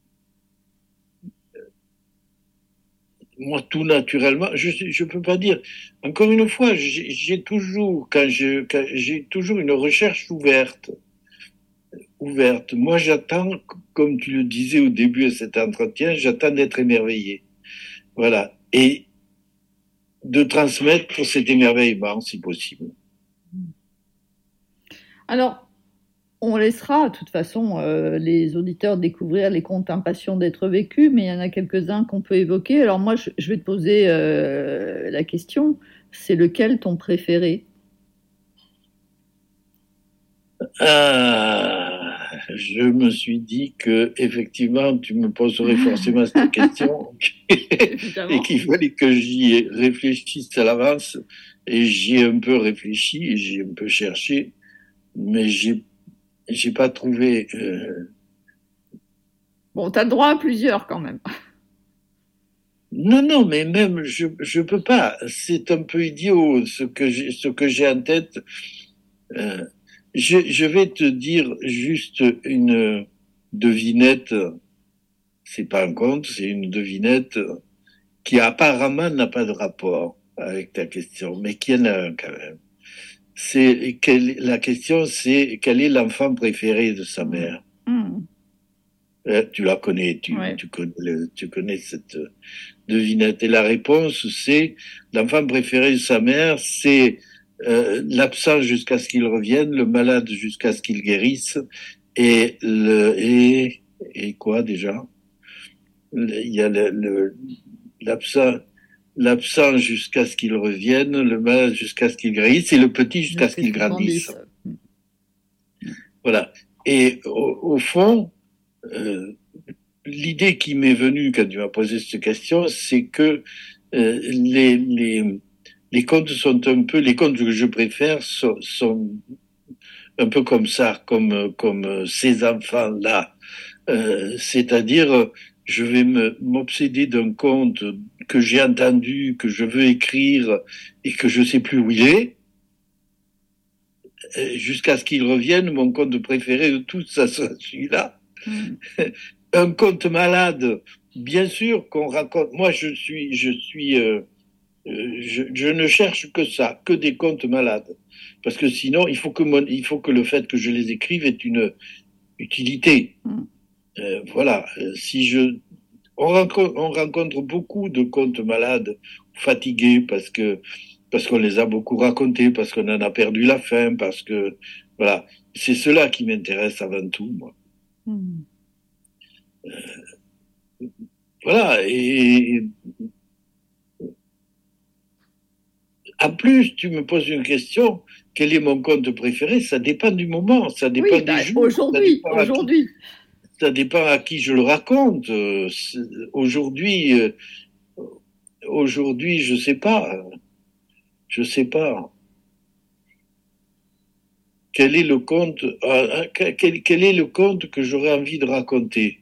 moi, tout naturellement, je je peux pas dire. Encore une fois, j'ai, j'ai toujours, quand je, quand j'ai toujours une recherche ouverte, ouverte. Moi, j'attends, comme tu le disais au début de cet entretien, j'attends d'être émerveillé. Voilà, et de transmettre cet émerveillement, si possible. Alors, on laissera, de toute façon, euh, les auditeurs découvrir les contes impatients d'être vécus, mais il y en a quelques-uns qu'on peut évoquer. Alors moi, je, je vais te poser euh, la question, c'est lequel ton préféré ? Ah, je me suis dit que effectivement, tu me poserais forcément cette question et qu'il fallait que j'y réfléchisse à l'avance. Et j'y ai un peu réfléchi, et j'ai un peu cherché, mais j'ai J'ai pas trouvé. Euh... Bon, t'as le droit à plusieurs quand même. Non, non, mais même je je peux pas. C'est un peu idiot ce que j'ai ce que j'ai en tête. Euh, je je vais te dire juste une devinette. C'est pas un conte, c'est une devinette qui apparemment n'a pas de rapport avec ta question, mais qui en a un quand même. C'est quelle, la question, c'est quel est l'enfant préféré de sa mère. Mmh. Euh, tu la connais, tu, ouais. tu, connais, tu connais cette devinette. Et la réponse, c'est l'enfant préféré de sa mère, c'est euh, l'absent jusqu'à ce qu'il revienne, le malade jusqu'à ce qu'il guérisse, et le et et quoi déjà? Il y a le, le l'absent. L'absent jusqu'à ce qu'il revienne, le malade jusqu'à ce qu'il guérisse, et le petit jusqu'à ce qu'il grandisse. Voilà. Et au, au fond, euh, l'idée qui m'est venue quand tu m'as posé cette question, c'est que euh, les, les, les contes sont un peu, les contes que je préfère sont, sont un peu comme ça, comme, comme ces enfants-là. Euh, c'est-à-dire, je vais me, m'obséder d'un conte que j'ai entendu, que je veux écrire et que je sais plus où il est, jusqu'à ce qu'il revienne. Mon conte préféré de tous, ça sera celui-là. Mmh. Un conte malade, bien sûr qu'on raconte. Moi, je suis, je suis, euh, je, je ne cherche que ça, que des contes malades, parce que sinon, il faut que mon, il faut que le fait que je les écrive ait une utilité. Mmh. Euh, voilà, si je, on rencontre, on rencontre beaucoup de contes malades, fatigués parce que, parce qu'on les a beaucoup racontés, parce qu'on en a perdu la fin, parce que, voilà, c'est cela qui m'intéresse avant tout, moi. Mmh. Euh, voilà, et, en plus, tu me poses une question, quel est mon conte préféré? Ça dépend du moment, ça dépend oui, du bah, jour. Aujourd'hui, aujourd'hui. Ça dépend à qui je le raconte. Euh, aujourd'hui, euh, aujourd'hui, je sais pas. Je sais pas. Quel est le conte, euh, quel, quel est le conte que j'aurais envie de raconter?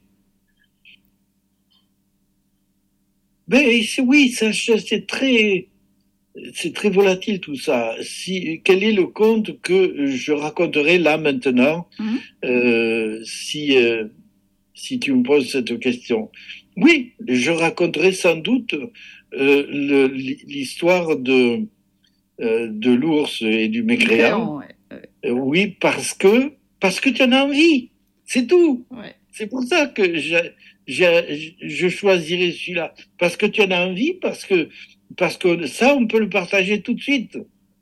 Mais oui, ça, c'est très, c'est très volatile tout ça. Si, quel est le conte que je raconterai là maintenant, mmh. euh, si, euh, si tu me poses cette question? Oui, je raconterai sans doute euh, le, l'histoire de, euh, de l'ours et du mécréant. Ouais, ouais. Euh, oui, parce que, parce que tu en as envie. C'est tout. Ouais. C'est pour ça que je, je, je choisirai celui-là. Parce que tu en as envie, parce que, parce que ça, on peut le partager tout de suite.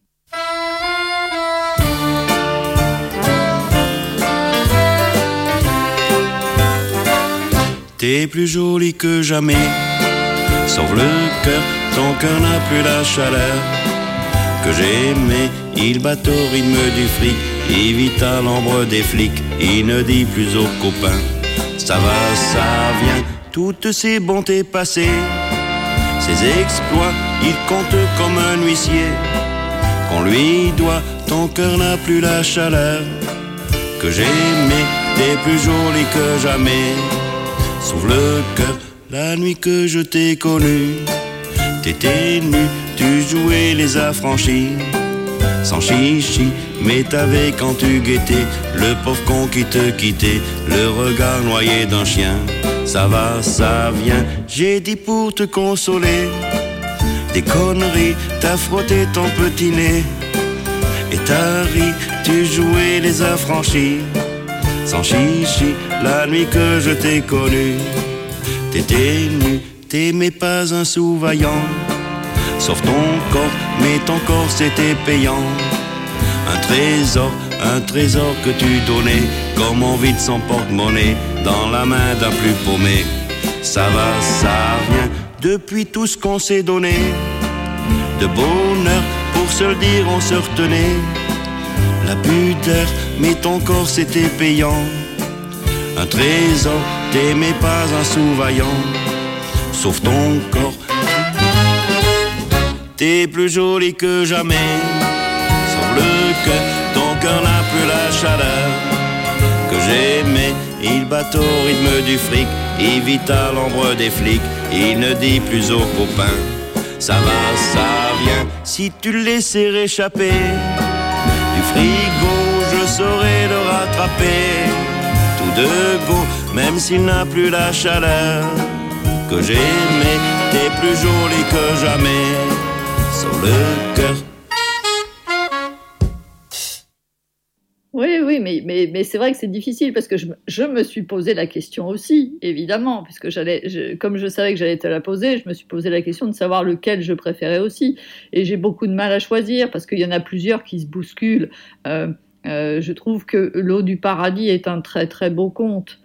T'es plus jolie que jamais, sauf le cœur, ton cœur n'a plus la chaleur que j'aimais. Il bat au rythme du fric, il vit à l'ombre des flics, il ne dit plus aux copains, ça va, ça vient. Toutes ces bontés passées, ces exploits il compte comme un huissier. Qu'on lui doit, ton cœur n'a plus la chaleur que j'aimais, t'es plus jolie que jamais. Sauve le cœur, la nuit que je t'ai connue, t'étais nu, tu jouais les affranchis. Sans chichi, mais t'avais quand tu guettais le pauvre con qui te quittait, le regard noyé d'un chien. Ça va, ça vient, j'ai dit pour te consoler. Des conneries, t'as frotté ton petit nez et t'as ri, tu jouais les affranchis. Sans chichi, la nuit que je t'ai connue, t'étais nu, t'aimais pas un sous-vaillant. Sauf ton corps, mais ton corps c'était payant. Un trésor, un trésor que tu donnais comme on vide son porte-monnaie dans la main d'un plus paumé. Ça va, ça vient, depuis tout ce qu'on s'est donné de bonheur, pour se le dire on se retenait. La pudeur, mais ton corps c'était payant. Un trésor, t'aimais pas un sous-vaillant. Sauf ton corps, t'es plus jolie que jamais. Sans le cœur, ton cœur n'a plus la chaleur que j'aimais. Il bat au rythme du fric, il vit à l'ombre des flics. Il ne dit plus aux copains, ça va, ça vient. Si tu le laissais réchapper du frigo, je saurais le rattraper. Tout de go, même s'il n'a plus la chaleur que j'aimais, t'es plus jolie que jamais. Sur le cœur. Oui, oui, mais, mais, mais c'est vrai que c'est difficile parce que je, je me suis posé la question aussi, évidemment, puisque j'allais, je, comme je savais que j'allais te la poser, je me suis posé la question de savoir lequel je préférais aussi. Et j'ai beaucoup de mal à choisir parce qu'il y en a plusieurs qui se bousculent. Euh, euh, je trouve que L'eau du paradis est un très très beau conte.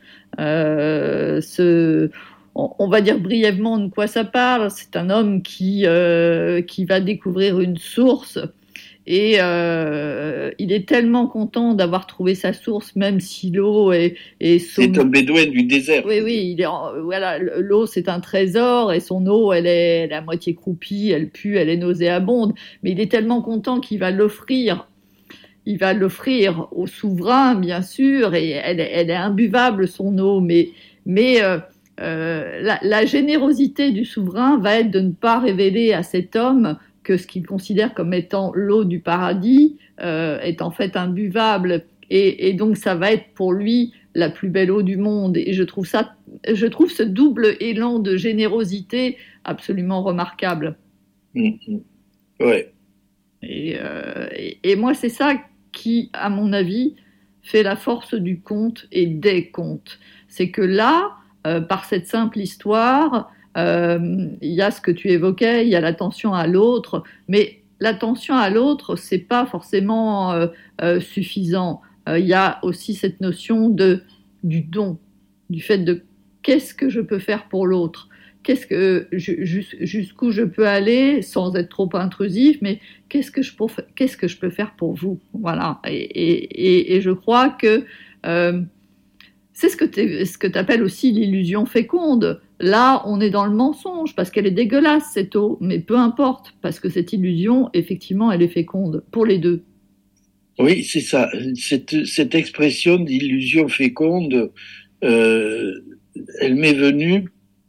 Euh, ce... On va dire brièvement de quoi ça parle. C'est un homme qui, euh, qui va découvrir une source et euh, il est tellement content d'avoir trouvé sa source, même si l'eau est... est son... C'est un bédouin du désert. Oui, oui, il est en... voilà, l'eau c'est un trésor et son eau elle est, elle est à moitié croupie, elle pue, elle est nauséabonde, mais il est tellement content qu'il va l'offrir. Il va l'offrir au souverain, bien sûr, et elle, elle est imbuvable son eau, mais... mais euh, Euh, la, la générosité du souverain va être de ne pas révéler à cet homme que ce qu'il considère comme étant l'eau du paradis euh, est en fait imbuvable et, et donc ça va être pour lui la plus belle eau du monde et je trouve ça, je trouve ce double élan de générosité absolument remarquable. Mmh. Ouais. Et, euh, et, et moi c'est ça qui, à mon avis, fait la force du conte et des contes. C'est que là, Euh, par cette simple histoire, euh, il y a ce que tu évoquais, il y a l'attention à l'autre, mais l'attention à l'autre, c'est pas forcément euh, euh, suffisant. Euh, il y a aussi cette notion de, du don, du fait de qu'est-ce que je peux faire pour l'autre, qu'est-ce que, jus, jusqu'où je peux aller sans être trop intrusif, mais qu'est-ce que je peux, qu'est-ce que je peux faire pour vous, voilà. Et, et, et, et je crois que euh, c'est ce que tu appelles aussi l'illusion féconde. Là, on est dans le mensonge, parce qu'elle est dégueulasse, cette eau, mais peu importe, parce que cette illusion, effectivement, elle est féconde, pour les deux. Oui, c'est ça. Cette, cette expression d'illusion féconde, euh, elle m'est venue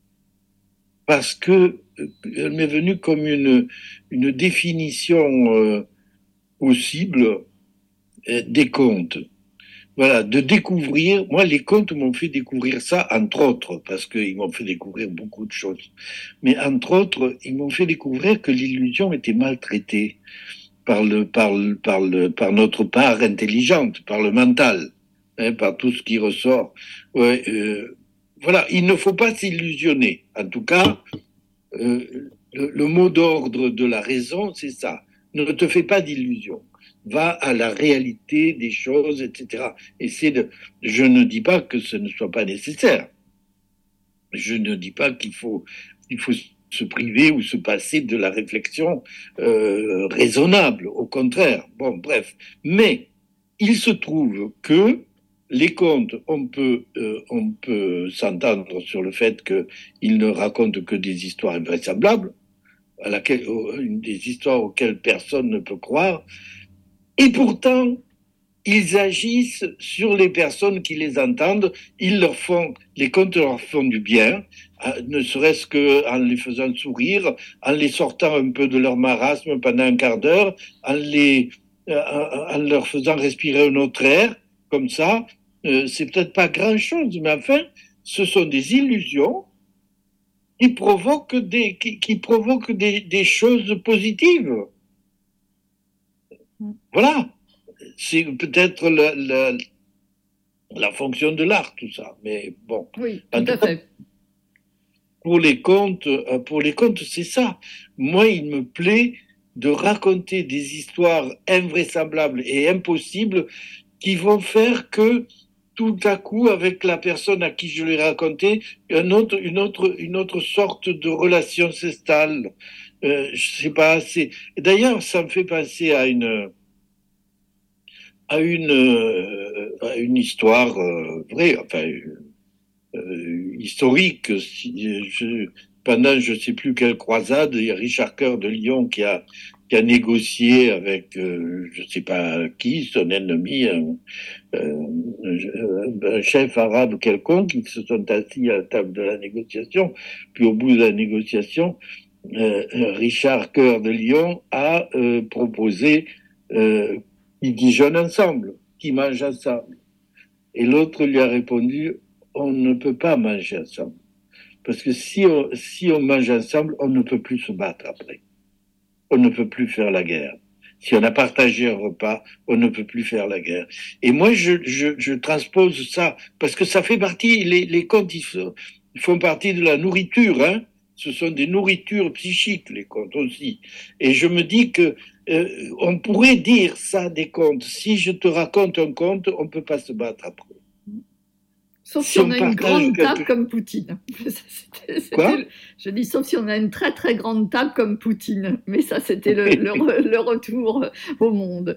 parce que, elle m'est venue comme une, une définition euh, possible euh, des contes. Voilà, de découvrir, moi les contes m'ont fait découvrir ça, entre autres, parce qu'ils m'ont fait découvrir beaucoup de choses. Mais entre autres, ils m'ont fait découvrir que l'illusion était maltraitée par le, par le, par le, par notre part intelligente, par le mental, hein, par tout ce qui ressort. Ouais, euh, voilà, il ne faut pas s'illusionner. En tout cas, euh, le, le mot d'ordre de la raison, c'est ça. Ne te fais pas d'illusions. Va à la réalité des choses, et cetera. Essaie de. Je ne dis pas que ce ne soit pas nécessaire. Je ne dis pas qu'il faut, il faut se priver ou se passer de la réflexion euh, raisonnable. Au contraire. Bon, bref. Mais il se trouve que les contes, on peut, euh, on peut s'entendre sur le fait qu'ils ne racontent que des histoires invraisemblables. à laquelle, une des histoires auxquelles personne ne peut croire. Et pourtant, ils agissent sur les personnes qui les entendent. Ils leur font, les contes leur font du bien, ne serait-ce qu'en les faisant sourire, en les sortant un peu de leur marasme pendant un quart d'heure, en les, en leur faisant respirer un autre air, comme ça. Euh, c'est peut-être pas grand-chose, mais enfin, ce sont des illusions qui provoquent des, qui, qui provoquent des, des choses positives. Voilà. C'est peut-être la, la, la fonction de l'art, tout ça. Mais bon. Oui, en tout à tout fait. Cas, pour les contes, pour les contes, c'est ça. Moi, il me plaît de raconter des histoires invraisemblables et impossibles qui vont faire que tout à coup, avec la personne à qui je l'ai raconté, un autre, une autre, une autre sorte de relation s'installe. Euh, je sais pas, c'est, d'ailleurs, ça me fait penser à une, à une, euh, à une histoire euh, vraie, enfin, euh, historique. Si, je, pendant je sais plus quelle croisade, il y a Richard Coeur de Lyon qui a, qui a négocié avec, euh, je sais pas qui, son ennemi, un, euh, un chef arabe quelconque, ils se sont assis à la table de la négociation, puis au bout de la négociation, euh, Richard Coeur de Lyon a euh, proposé euh, qu'ils déjeunent ensemble, qu'ils mangent ensemble. Et l'autre lui a répondu, on ne peut pas manger ensemble. Parce que si on, si on mange ensemble, on ne peut plus se battre après. On ne peut plus faire la guerre. Si on a partagé un repas, on ne peut plus faire la guerre. Et moi, je, je, je transpose ça, parce que ça fait partie, les, les contes, ils, sont, ils font partie de la nourriture, hein. Ce sont des nourritures psychiques, les contes aussi. Et je me dis que euh, on pourrait dire ça des contes. Si je te raconte un conte, on ne peut pas se battre après. Sauf si, si on, on a une grande quelque... table comme Poutine. C'était, c'était Quoi le... Je dis sauf si on a une très très grande table comme Poutine. Mais ça, c'était le, le, re, le retour au monde.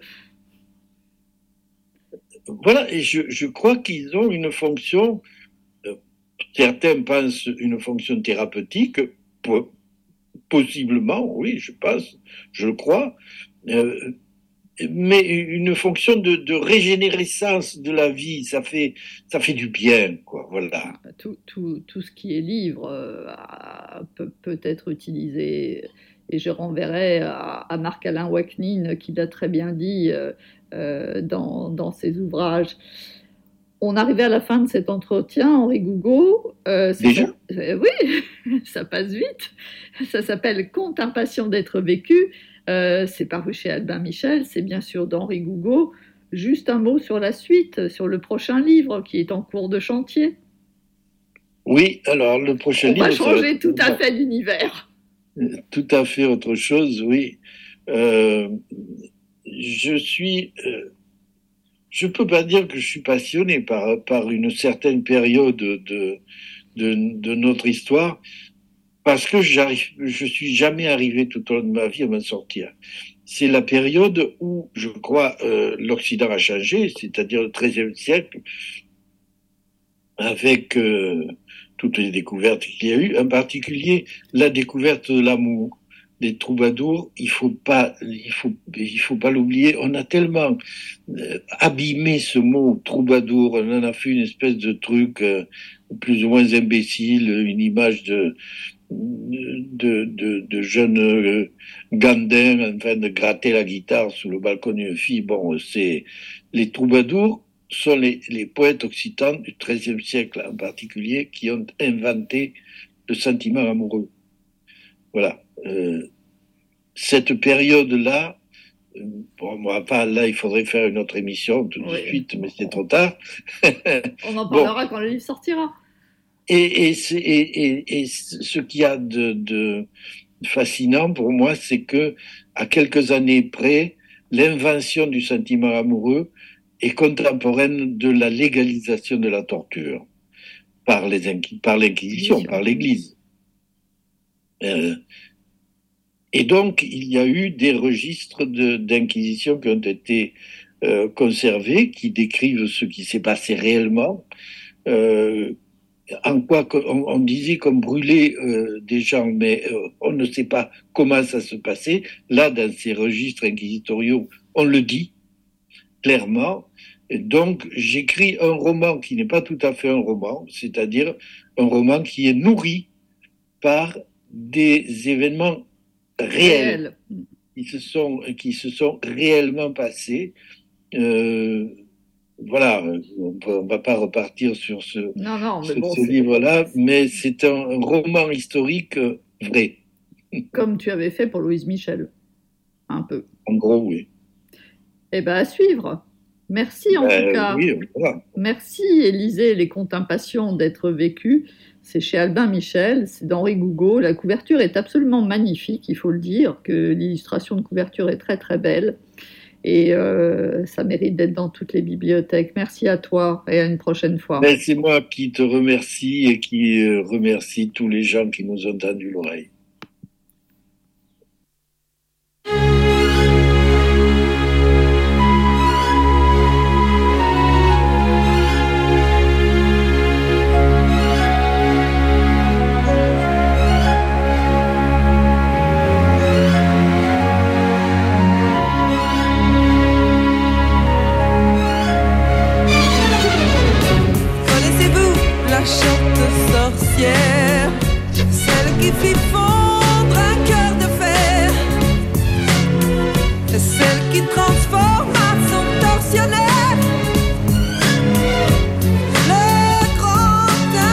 Voilà, et je, je crois qu'ils ont une fonction, euh, certains pensent une fonction thérapeutique, possiblement, oui, je pense, je le crois, euh, mais une fonction de, de régénérescence de la vie, ça fait, ça fait du bien, quoi, voilà. Tout, tout, tout ce qui est livre euh, peut, peut être utilisé, et je renverrai à, à Marc-Alain Waknin, qui l'a très bien dit euh, euh, dans, dans ses ouvrages. On arrivait à la fin de cet entretien, Henri Gougaud. Euh, Déjà ça, euh, Oui, ça passe vite. Ça s'appelle « Conte impatient d'être vécu ». Euh, c'est paru chez Albin Michel, c'est bien sûr d'Henri Gougaud. Juste un mot sur la suite, sur le prochain livre qui est en cours de chantier. Oui, alors le prochain On livre... On va changer tout à fait d'univers. Tout à fait autre chose, oui. Euh, je suis... Euh, je peux pas dire que je suis passionné par, par une certaine période de, de, de notre histoire, parce que j'arrive, je suis jamais arrivé tout au long de ma vie à m'en sortir. C'est la période où, je crois, euh, l'Occident a changé, c'est-à-dire le treizième siècle, avec euh, toutes les découvertes qu'il y a eu, en particulier la découverte de l'amour. Les troubadours, il faut pas, il faut, il faut pas l'oublier. On a tellement euh, abîmé ce mot troubadour, on en a fait une espèce de truc euh, plus ou moins imbécile, une image de de, de, de jeunes euh, gandins en train de gratter la guitare sous le balcon d'une fille. Bon, c'est les troubadours sont les, les poètes occitans du treizième siècle en particulier qui ont inventé le sentiment amoureux. Voilà. Euh, cette période-là, euh, bon, moi, pas là, il faudrait faire une autre émission tout oui. de suite, mais c'est trop tard. On en parlera bon. Quand le livre sortira. Et, et, c'est, et, et, et ce qu'il y a de, de fascinant pour moi, c'est que à quelques années près, l'invention du sentiment amoureux est contemporaine de la légalisation de la torture par, les, par l'Inquisition, par l'Église. Euh, et donc, il y a eu des registres de, d'inquisition qui ont été euh, conservés, qui décrivent ce qui s'est passé réellement. Euh, en quoi on, on disait qu'on brûlait euh, des gens, mais euh, on ne sait pas comment ça se passait. Là, dans ces registres inquisitoriaux, on le dit clairement. Et donc, j'écris un roman qui n'est pas tout à fait un roman, c'est-à-dire un roman qui est nourri par des événements réels, Réel. qui se sont qui se sont réellement passés. Euh, voilà, on ne va pas repartir sur ce, non, non, mais sur bon, ce livre-là, mais c'est un roman historique vrai. Comme tu avais fait pour Louise Michel, un peu. En gros, oui. Eh bien, à suivre. Merci en ben, tout cas. Oui, voilà. Merci Élisée, Les Contes impatients d'être vécus. C'est chez Albin Michel, c'est d'Henri Gougaud. La couverture est absolument magnifique, il faut le dire, que l'illustration de couverture est très très belle. Et euh, ça mérite d'être dans toutes les bibliothèques. Merci à toi et à une prochaine fois. Ben, c'est moi qui te remercie et qui euh, remercie tous les gens qui nous ont tendu l'oreille. Celle qui fit fondre un cœur de fer, celle qui transforme